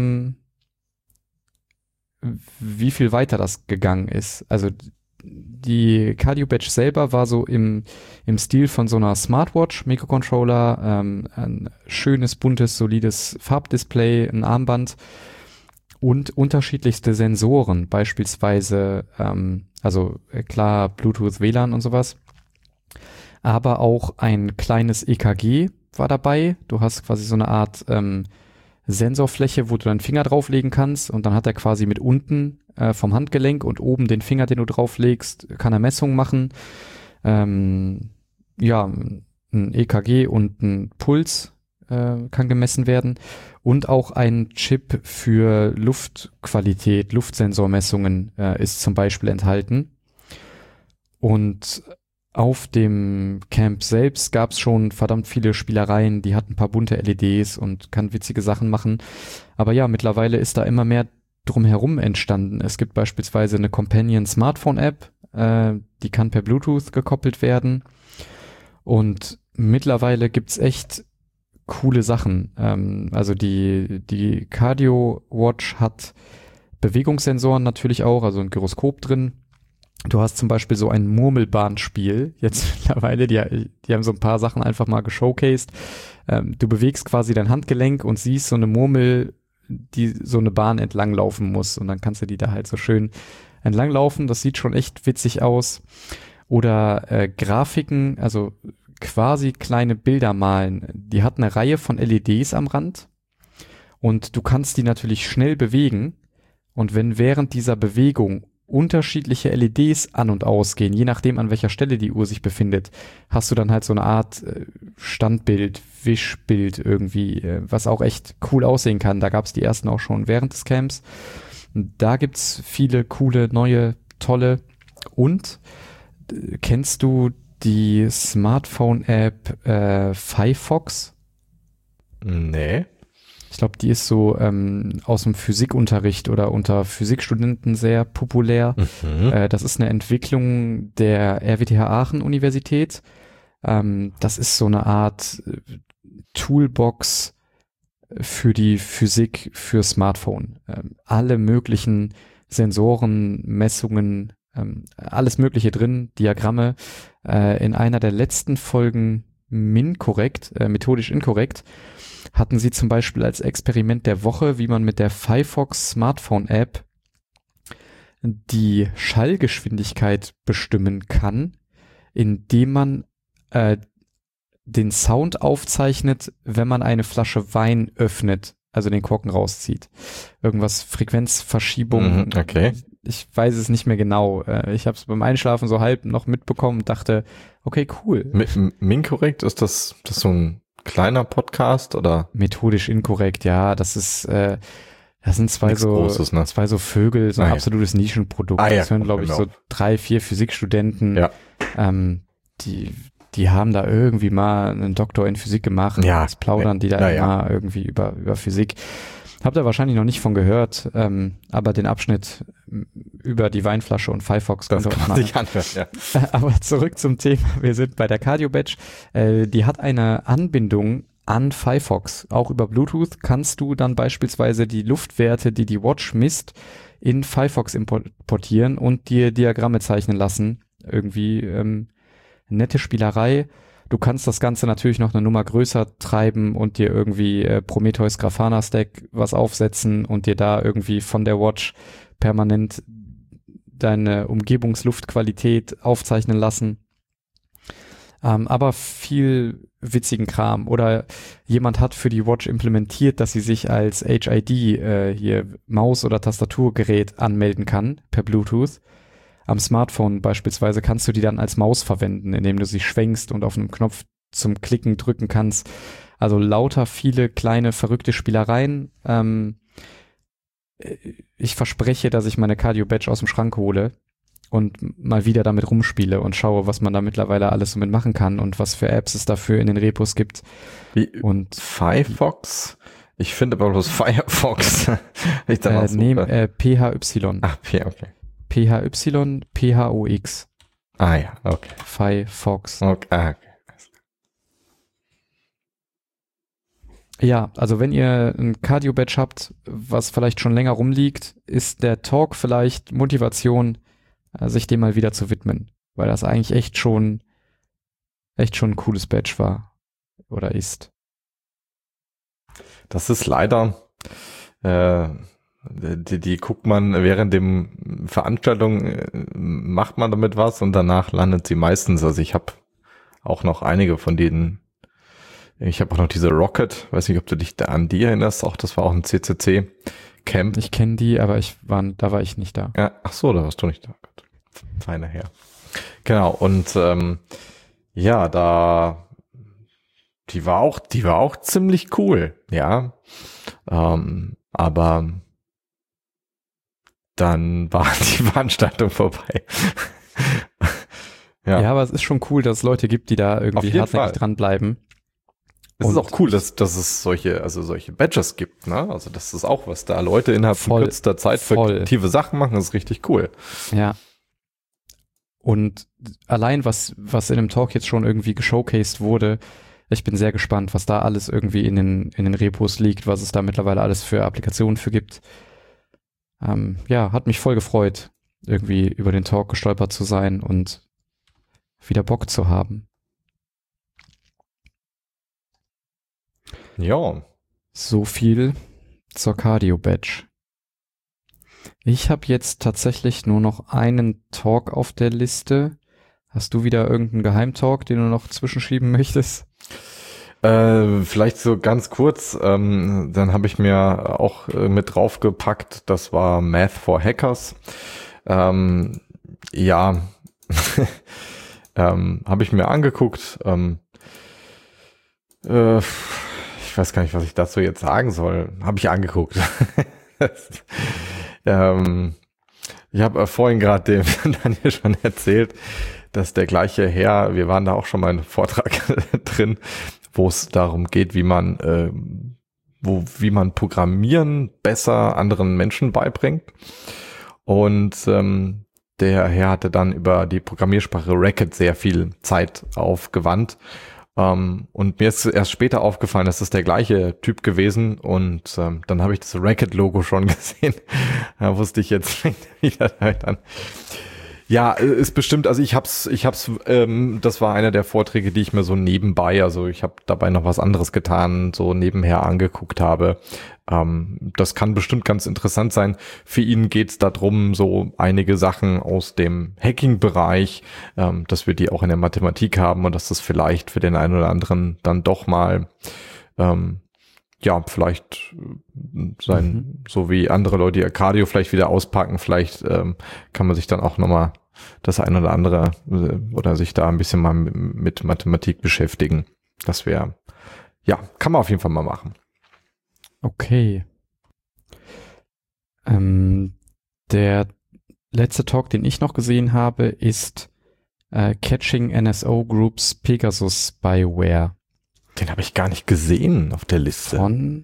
[SPEAKER 2] wie viel weiter das gegangen ist. Also die Cardio Badge selber war so im Stil von so einer Smartwatch, Mikrocontroller, ein schönes, buntes, solides Farbdisplay, ein Armband und unterschiedlichste Sensoren, beispielsweise, also klar Bluetooth, WLAN und sowas, aber auch ein kleines EKG war dabei. Du hast quasi so eine Art Sensorfläche, wo du deinen Finger drauflegen kannst und dann hat er quasi mit unten vom Handgelenk und oben den Finger, den du drauflegst, kann er Messungen machen. Ein EKG und ein Puls kann gemessen werden und auch ein Chip für Luftqualität, Luftsensormessungen ist zum Beispiel enthalten. Und auf dem Camp selbst gab es schon verdammt viele Spielereien, die hatten ein paar bunte LEDs und kann witzige Sachen machen. Aber ja, mittlerweile ist da immer mehr drumherum entstanden. Es gibt beispielsweise eine Companion Smartphone App, die kann per Bluetooth gekoppelt werden. Und mittlerweile gibt's echt coole Sachen. Also die Cardio Watch hat Bewegungssensoren natürlich auch, also ein Gyroskop drin. Du hast zum Beispiel so ein Murmelbahnspiel jetzt mittlerweile, die haben so ein paar Sachen einfach mal geshowcased. Du bewegst quasi dein Handgelenk und siehst so eine Murmel die so eine Bahn entlang laufen muss und dann kannst du die da halt so schön entlang laufen. Das sieht schon echt witzig aus. Oder Grafiken, also quasi kleine Bilder malen. Die hat eine Reihe von LEDs am Rand und du kannst die natürlich schnell bewegen und wenn während dieser Bewegung unterschiedliche LEDs an und ausgehen, je nachdem an welcher Stelle die Uhr sich befindet, hast du dann halt so eine Art Standbild, Wischbild irgendwie, was auch echt cool aussehen kann. Da gab es die ersten auch schon während des Camps. Da gibt's viele coole, neue, tolle. Und kennst du die Smartphone-App Firefox?
[SPEAKER 1] Nee.
[SPEAKER 2] Ich glaube, die ist so aus dem Physikunterricht oder unter Physikstudenten sehr populär. Das ist eine Entwicklung der RWTH Aachen Universität. Das ist so eine Art Toolbox für die Physik für Smartphone. Alle möglichen Sensoren, Messungen, alles Mögliche drin, Diagramme. In einer der letzten Folgen MINkorrekt, methodisch inkorrekt, hatten sie zum Beispiel als Experiment der Woche, wie man mit der Firefox Smartphone App die Schallgeschwindigkeit bestimmen kann, indem man den Sound aufzeichnet, wenn man eine Flasche Wein öffnet, also den Korken rauszieht. Irgendwas, Frequenzverschiebung.
[SPEAKER 1] Okay.
[SPEAKER 2] Ich weiß es nicht mehr genau. Ich habe es beim Einschlafen so halb noch mitbekommen und dachte, okay, cool.
[SPEAKER 1] MINkorrekt, ist das so ein kleiner Podcast oder?
[SPEAKER 2] Methodisch inkorrekt, ja. Das sind zwei
[SPEAKER 1] Nichts
[SPEAKER 2] so
[SPEAKER 1] Großes, ne?
[SPEAKER 2] zwei so Vögel, so ein absolutes Nischenprodukt. Das hören, glaube ich, so 3, 4 Physikstudenten.
[SPEAKER 1] Ja.
[SPEAKER 2] Die haben da irgendwie mal einen Doktor in Physik gemacht.
[SPEAKER 1] Ja.
[SPEAKER 2] Das plaudern die da immer irgendwie über Physik. Habt ihr wahrscheinlich noch nicht von gehört, aber den Abschnitt über die Weinflasche und Firefox
[SPEAKER 1] das kann man sich anhören, ja.
[SPEAKER 2] Aber zurück zum Thema. Wir sind bei der Cardio Badge. Die hat eine Anbindung an Firefox. Auch über Bluetooth kannst du dann beispielsweise die Luftwerte, die die Watch misst, in Firefox importieren und dir Diagramme zeichnen lassen. Irgendwie nette Spielerei. Du kannst das Ganze natürlich noch eine Nummer größer treiben und dir irgendwie Prometheus Grafana Stack was aufsetzen und dir da irgendwie von der Watch permanent deine Umgebungsluftqualität aufzeichnen lassen. Aber viel witzigen Kram. Oder jemand hat für die Watch implementiert, dass sie sich als HID hier Maus- oder Tastaturgerät anmelden kann per Bluetooth. Am Smartphone beispielsweise kannst du die dann als Maus verwenden, indem du sie schwenkst und auf einen Knopf zum Klicken drücken kannst. Also lauter viele kleine verrückte Spielereien. Ich verspreche, dass ich meine Cardio Badge aus dem Schrank hole und mal wieder damit rumspiele und schaue, was man da mittlerweile alles so mitmachen kann und was für Apps es dafür in den Repos gibt.
[SPEAKER 1] Und Firefox? Ich finde aber bloß Firefox.
[SPEAKER 2] PHY.
[SPEAKER 1] Ach, okay.
[SPEAKER 2] PHY, PHOX.
[SPEAKER 1] Ah ja, okay.
[SPEAKER 2] Firefox.
[SPEAKER 1] Okay.
[SPEAKER 2] Ja, also wenn ihr ein Cardio-Badge habt, was vielleicht schon länger rumliegt, ist der Talk vielleicht Motivation, sich dem mal wieder zu widmen, weil das eigentlich echt schon ein cooles Badge war oder ist.
[SPEAKER 1] Das ist leider die guckt man während dem Veranstaltung, macht man damit was und danach landet sie meistens. Also ich habe auch noch einige von denen. Ich habe auch noch diese Rocket, weiß nicht, ob du dich da an die erinnerst, auch das war auch ein CCC-Camp.
[SPEAKER 2] Ich kenne die, aber da war ich nicht da.
[SPEAKER 1] Ja, ach so, da warst du nicht da. Feiner Herr. Genau, und die war auch ziemlich cool, ja. Aber dann war die Veranstaltung vorbei.
[SPEAKER 2] Ja, aber es ist schon cool, dass es Leute gibt, die da irgendwie hartnäckig dranbleiben.
[SPEAKER 1] Es ist auch cool, dass es solche Badges gibt, ne? Also das ist auch, was da Leute innerhalb von kürzester Zeit für kreative Sachen machen, ist richtig cool.
[SPEAKER 2] Ja. Und allein, was in dem Talk jetzt schon irgendwie geshowcased wurde, ich bin sehr gespannt, was da alles irgendwie in den Repos liegt, was es da mittlerweile alles für Applikationen für gibt. Hat mich voll gefreut, irgendwie über den Talk gestolpert zu sein und wieder Bock zu haben.
[SPEAKER 1] Ja.
[SPEAKER 2] So viel zur Cardio-Badge. Ich habe jetzt tatsächlich nur noch einen Talk auf der Liste. Hast du wieder irgendeinen Geheimtalk, den du noch zwischenschieben möchtest?
[SPEAKER 1] Vielleicht so ganz kurz, dann habe ich mir auch mit draufgepackt, das war Math for Hackers. Ja, habe ich mir angeguckt. Ich weiß gar nicht, was ich dazu jetzt sagen soll. Habe ich angeguckt. Ich habe vorhin gerade dem Daniel schon erzählt, dass der gleiche Herr, wir waren da auch schon mal in einem Vortrag drin, wo es darum geht, wie man Programmieren besser anderen Menschen beibringt. Und der Herr hatte dann über die Programmiersprache Racket sehr viel Zeit aufgewandt. Und mir ist erst später aufgefallen, das ist der gleiche Typ gewesen. Und dann habe ich das Racket-Logo schon gesehen. Da wusste ich jetzt wieder dann. Ja, ist bestimmt, also ich hab's, das war einer der Vorträge, die ich mir so nebenbei, also ich habe dabei noch was anderes getan, so nebenher angeguckt habe. Das kann bestimmt ganz interessant sein. Für ihn geht's darum, so einige Sachen aus dem Hacking-Bereich, dass wir die auch in der Mathematik haben und dass das vielleicht für den einen oder anderen dann doch mal vielleicht so wie andere Leute ihr Cardio vielleicht wieder auspacken, vielleicht kann man sich dann auch nochmal das ein oder andere oder sich da ein bisschen mal mit Mathematik beschäftigen. Das wäre, kann man auf jeden Fall mal machen.
[SPEAKER 2] Okay. Der letzte Talk, den ich noch gesehen habe, ist Catching NSO Groups Pegasus Spyware.
[SPEAKER 1] Den habe ich gar nicht gesehen auf der Liste.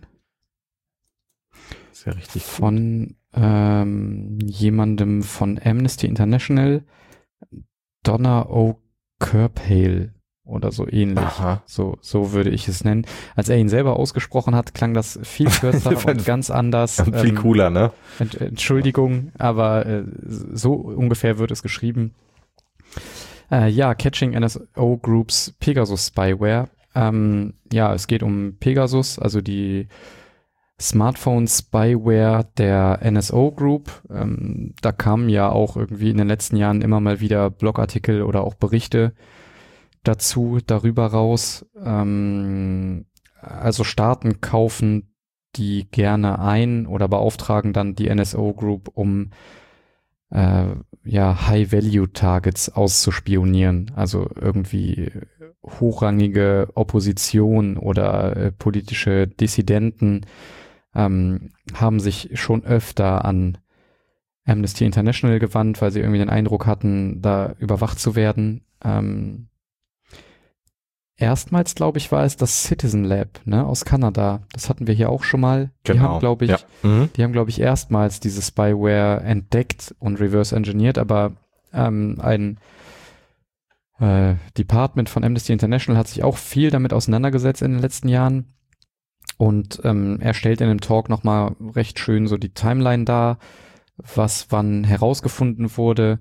[SPEAKER 2] Ist ja richtig von jemandem von Amnesty International, Donna O'Kirkhale oder so ähnlich.
[SPEAKER 1] Aha.
[SPEAKER 2] So würde ich es nennen. Als er ihn selber ausgesprochen hat, klang das viel kürzer und ganz anders.
[SPEAKER 1] Und viel cooler, ne?
[SPEAKER 2] Entschuldigung, aber so ungefähr wird es geschrieben. Catching NSO Groups Pegasus Spyware. Es geht um Pegasus, also die Smartphone-Spyware der NSO Group. Da kamen ja auch irgendwie in den letzten Jahren immer mal wieder Blogartikel oder auch Berichte darüber raus. Also Staaten kaufen die gerne ein oder beauftragen dann die NSO Group, um High-Value-Targets auszuspionieren. Also irgendwie hochrangige Opposition oder politische Dissidenten haben sich schon öfter an Amnesty International gewandt, weil sie irgendwie den Eindruck hatten, da überwacht zu werden. Erstmals, glaube ich, war es das Citizen Lab, ne, aus Kanada. Das hatten wir hier auch schon mal.
[SPEAKER 1] Genau.
[SPEAKER 2] Die haben, glaube ich, erstmals diese Spyware entdeckt und reverse engineert, aber ein Department von Amnesty International hat sich auch viel damit auseinandergesetzt in den letzten Jahren und er stellt in dem Talk nochmal recht schön so die Timeline dar, was wann herausgefunden wurde.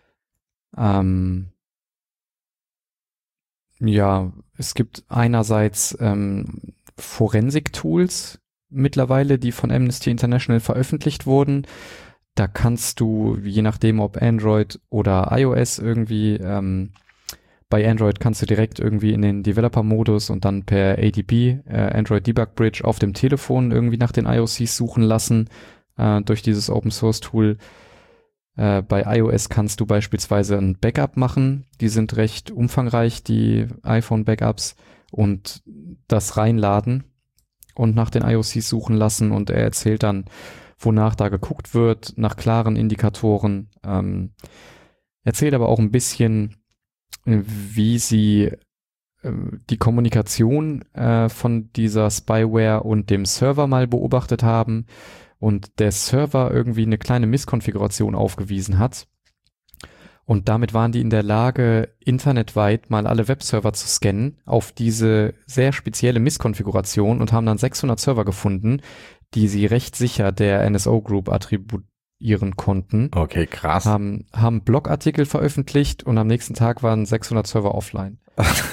[SPEAKER 2] Es gibt einerseits Forensik-Tools mittlerweile, die von Amnesty International veröffentlicht wurden. Da kannst du, je nachdem ob Android oder iOS irgendwie, bei Android kannst du direkt irgendwie in den Developer-Modus und dann per ADB, Android Debug Bridge, auf dem Telefon irgendwie nach den IOCs suchen lassen durch dieses Open-Source-Tool. Bei iOS kannst du beispielsweise ein Backup machen. Die sind recht umfangreich, die iPhone-Backups, und das reinladen und nach den IOCs suchen lassen. Und er erzählt dann, wonach da geguckt wird, nach klaren Indikatoren. Erzählt aber auch ein bisschen, wie sie die Kommunikation von dieser Spyware und dem Server mal beobachtet haben und der Server irgendwie eine kleine Misskonfiguration aufgewiesen hat. Und damit waren die in der Lage, internetweit mal alle Webserver zu scannen auf diese sehr spezielle Misskonfiguration und haben dann 600 Server gefunden, die sie recht sicher der NSO Group attribuieren konnten.
[SPEAKER 1] Okay, krass.
[SPEAKER 2] Haben Blogartikel veröffentlicht und am nächsten Tag waren 600 Server offline.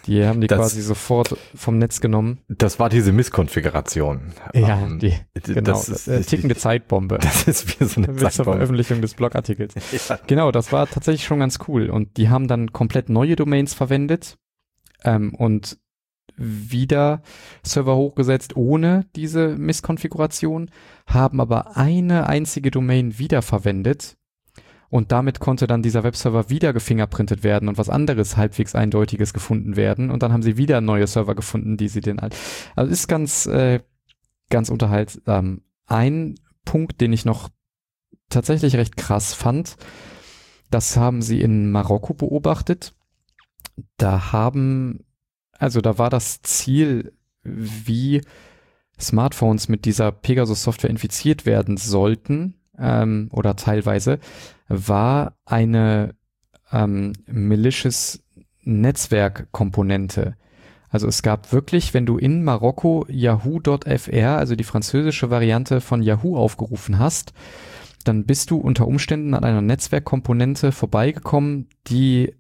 [SPEAKER 2] Die haben die quasi sofort vom Netz genommen.
[SPEAKER 1] Das war diese Misskonfiguration.
[SPEAKER 2] Ja, genau, tickende Zeitbombe.
[SPEAKER 1] Das ist wie so eine
[SPEAKER 2] Bis zur Veröffentlichung des Blogartikels. Ja. Genau, das war tatsächlich schon ganz cool. Und die haben dann komplett neue Domains verwendet und wieder Server hochgesetzt ohne diese Misskonfiguration, haben aber eine einzige Domain wiederverwendet. Und damit konnte dann dieser Webserver wieder gefingerprintet werden und was anderes halbwegs Eindeutiges gefunden werden. Und dann haben sie wieder neue Server gefunden, die sie also ist ganz unterhaltsam. Ein Punkt, den ich noch tatsächlich recht krass fand, das haben sie in Marokko beobachtet. Da war das Ziel, wie Smartphones mit dieser Pegasus-Software infiziert werden sollten, oder teilweise, war eine malicious Netzwerkkomponente. Also es gab wirklich, wenn du in Marokko yahoo.fr, also die französische Variante von Yahoo aufgerufen hast, dann bist du unter Umständen an einer Netzwerkkomponente vorbeigekommen, die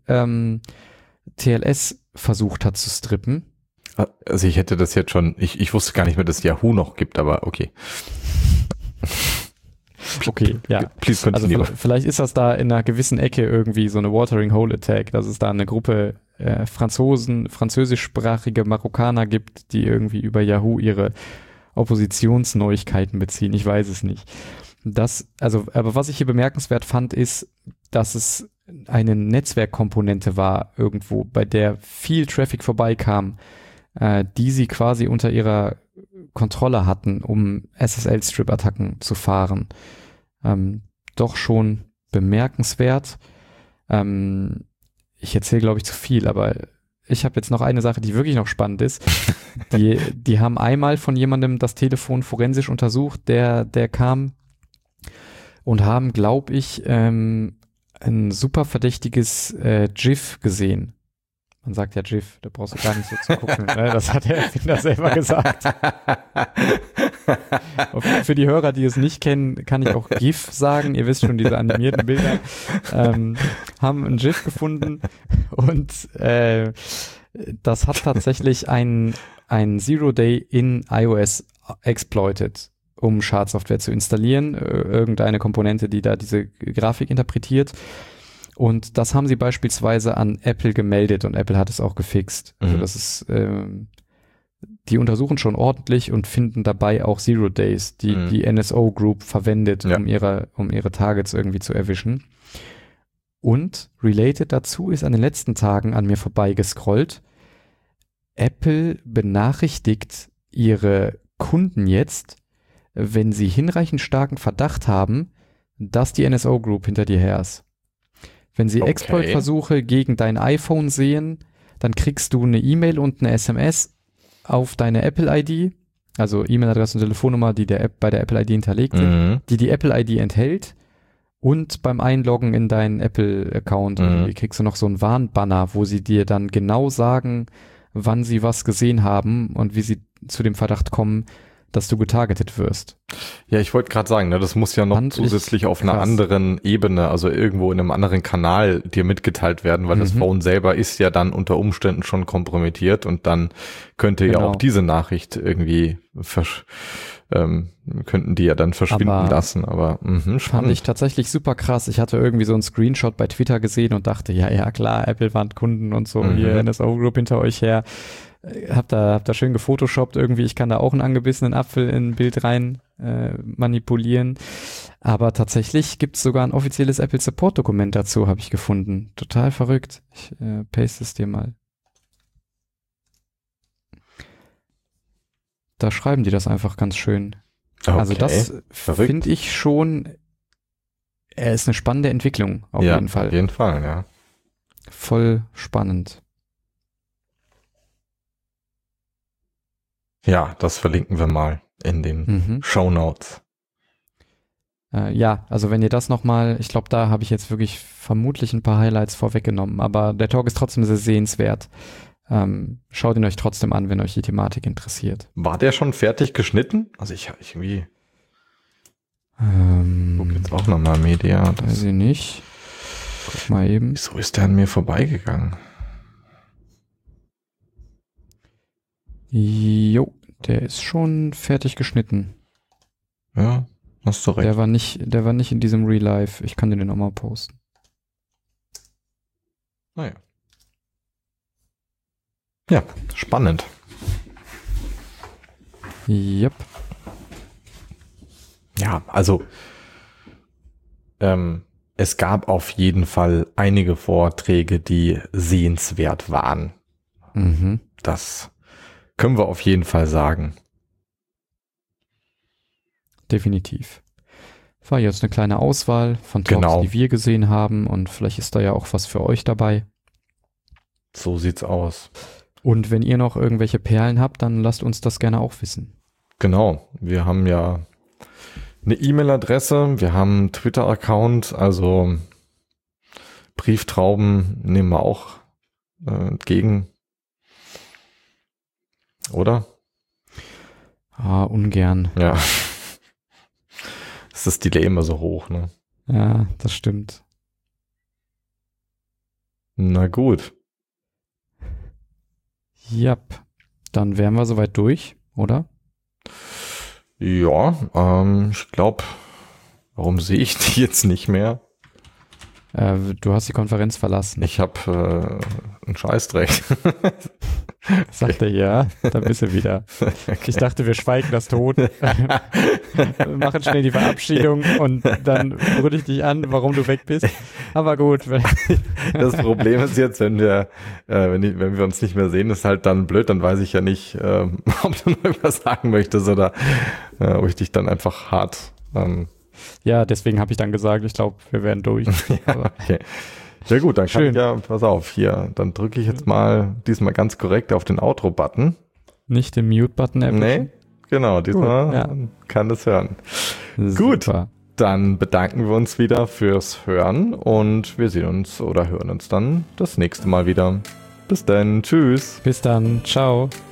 [SPEAKER 2] TLS versucht hat zu strippen.
[SPEAKER 1] Also ich hätte das jetzt schon, ich wusste gar nicht mehr, dass es Yahoo noch gibt, aber okay.
[SPEAKER 2] Okay, ja.
[SPEAKER 1] Please continue.
[SPEAKER 2] Also vielleicht ist das da in einer gewissen Ecke irgendwie so eine Watering Hole Attack, dass es da eine Gruppe französischsprachige Marokkaner gibt, die irgendwie über Yahoo ihre Oppositionsneuigkeiten beziehen. Ich weiß es nicht. Aber was ich hier bemerkenswert fand, ist, dass es eine Netzwerkkomponente war irgendwo, bei der viel Traffic vorbeikam, die sie quasi unter ihrer Kontrolle hatten, um SSL-Strip-Attacken zu fahren. Doch schon bemerkenswert. Ich erzähle, glaube ich, zu viel, aber ich habe jetzt noch eine Sache, die wirklich noch spannend ist. Die haben einmal von jemandem das Telefon forensisch untersucht, der kam, und haben, glaube ich, ein super verdächtiges GIF gesehen. Man sagt ja GIF, da brauchst du gar nicht so zu gucken. Ne? Das hat der Erfinder selber gesagt. Für die Hörer, die es nicht kennen, kann ich auch GIF sagen. Ihr wisst schon, diese animierten Bilder. Haben ein GIF gefunden und das hat tatsächlich ein Zero-Day in iOS exploited, um Schadsoftware zu installieren. Irgendeine Komponente, die da diese Grafik interpretiert. Und das haben sie beispielsweise an Apple gemeldet und Apple hat es auch gefixt. Also das ist, die untersuchen schon ordentlich und finden dabei auch Zero Days, die NSO Group verwendet, um ihre Targets irgendwie zu erwischen. Und related dazu ist an den letzten Tagen an mir vorbeigescrollt. Apple benachrichtigt ihre Kunden jetzt, wenn sie hinreichend starken Verdacht haben, dass die NSO Group hinter dir her ist. Wenn sie Exploit-Versuche gegen dein iPhone sehen, dann kriegst du eine E-Mail und eine SMS auf deine Apple-ID, also E-Mail-Adresse und Telefonnummer, die bei der Apple-ID hinterlegt sind, die Apple-ID enthält, und beim Einloggen in deinen Apple-Account kriegst du noch so einen Warnbanner, wo sie dir dann genau sagen, wann sie was gesehen haben und wie sie zu dem Verdacht kommen, dass du getargetet wirst.
[SPEAKER 1] Ja, ich wollte gerade sagen, ne, das muss ja noch zusätzlich auf einer anderen Ebene, also irgendwo in einem anderen Kanal dir mitgeteilt werden, weil das Phone selber ist ja dann unter Umständen schon kompromittiert und dann könnte ja auch diese Nachricht irgendwie könnten die ja dann verschwinden lassen, aber spannend.
[SPEAKER 2] Fand ich tatsächlich super krass. Ich hatte irgendwie so einen Screenshot bei Twitter gesehen und dachte, ja klar, Apple warnt Kunden und so, hier NSO Group hinter euch her. Hab da schön gefotoshoppt irgendwie, ich kann da auch einen angebissenen Apfel in ein Bild rein manipulieren. Aber tatsächlich gibt es sogar ein offizielles Apple Support Dokument dazu, habe ich gefunden. Total verrückt. Ich paste es dir mal. Da schreiben die das einfach ganz schön. Okay. Also das finde ich schon, ist eine spannende Entwicklung auf jeden Fall.
[SPEAKER 1] Auf jeden Fall, ja.
[SPEAKER 2] Voll spannend.
[SPEAKER 1] Ja, das verlinken wir mal in den Shownotes.
[SPEAKER 2] Also wenn ihr das nochmal, ich glaube, da habe ich jetzt wirklich vermutlich ein paar Highlights vorweggenommen, aber der Talk ist trotzdem sehr sehenswert. Schaut ihn euch trotzdem an, wenn euch die Thematik interessiert.
[SPEAKER 1] War der schon fertig geschnitten? Also ich irgendwie guck jetzt auch nochmal Media.
[SPEAKER 2] Weiß ich nicht. Guck mal eben.
[SPEAKER 1] Wieso ist der an mir vorbeigegangen?
[SPEAKER 2] Jo, der ist schon fertig geschnitten.
[SPEAKER 1] Ja, hast du recht.
[SPEAKER 2] Der war nicht in diesem Real Life. Ich kann den auch mal posten.
[SPEAKER 1] Naja. Ja, spannend.
[SPEAKER 2] Yep.
[SPEAKER 1] Ja, also es gab auf jeden Fall einige Vorträge, die sehenswert waren.
[SPEAKER 2] Mhm.
[SPEAKER 1] Das können wir auf jeden Fall sagen.
[SPEAKER 2] Definitiv. War jetzt eine kleine Auswahl von Talks,
[SPEAKER 1] Genau.
[SPEAKER 2] die wir gesehen haben und vielleicht ist da ja auch was für euch dabei.
[SPEAKER 1] So sieht's aus.
[SPEAKER 2] Und wenn ihr noch irgendwelche Perlen habt, dann lasst uns das gerne auch wissen.
[SPEAKER 1] Genau, wir haben ja eine E-Mail-Adresse, wir haben einen Twitter-Account, also Brieftrauben nehmen wir auch entgegen. Oder?
[SPEAKER 2] Ungern.
[SPEAKER 1] Ja. Ist das Delay immer so hoch, ne?
[SPEAKER 2] Ja, das stimmt.
[SPEAKER 1] Na gut.
[SPEAKER 2] Yep. Dann wären wir soweit durch, oder?
[SPEAKER 1] Ja, ich glaube, warum sehe ich die jetzt nicht mehr?
[SPEAKER 2] Du hast die Konferenz verlassen.
[SPEAKER 1] Ich habe einen Scheißdreck.
[SPEAKER 2] Sagt er ja, da bist du wieder.
[SPEAKER 1] Okay.
[SPEAKER 2] Ich dachte, wir schweigen das tot. Wir machen schnell die Verabschiedung und dann brülle ich dich an, warum du weg bist. Aber gut.
[SPEAKER 1] Das Problem ist jetzt, wenn wir uns nicht mehr sehen, ist halt dann blöd, dann weiß ich ja nicht, ob du noch irgendwas sagen möchtest oder ob ich dich dann einfach hart
[SPEAKER 2] ja, deswegen habe ich dann gesagt, ich glaube, wir werden durch.
[SPEAKER 1] ja, okay. Ja gut, dann kann
[SPEAKER 2] Schön.
[SPEAKER 1] ich ja, pass auf, hier, dann drücke ich jetzt mal diesmal ganz korrekt auf den Outro-Button.
[SPEAKER 2] Nicht den Mute-Button erwischen.
[SPEAKER 1] Nee, genau, diesmal
[SPEAKER 2] Gut, ja.
[SPEAKER 1] kann das hören.
[SPEAKER 2] Super.
[SPEAKER 1] Gut, dann bedanken wir uns wieder fürs Hören und wir sehen uns oder hören uns dann das nächste Mal wieder. Bis dann, tschüss.
[SPEAKER 2] Bis dann. Ciao.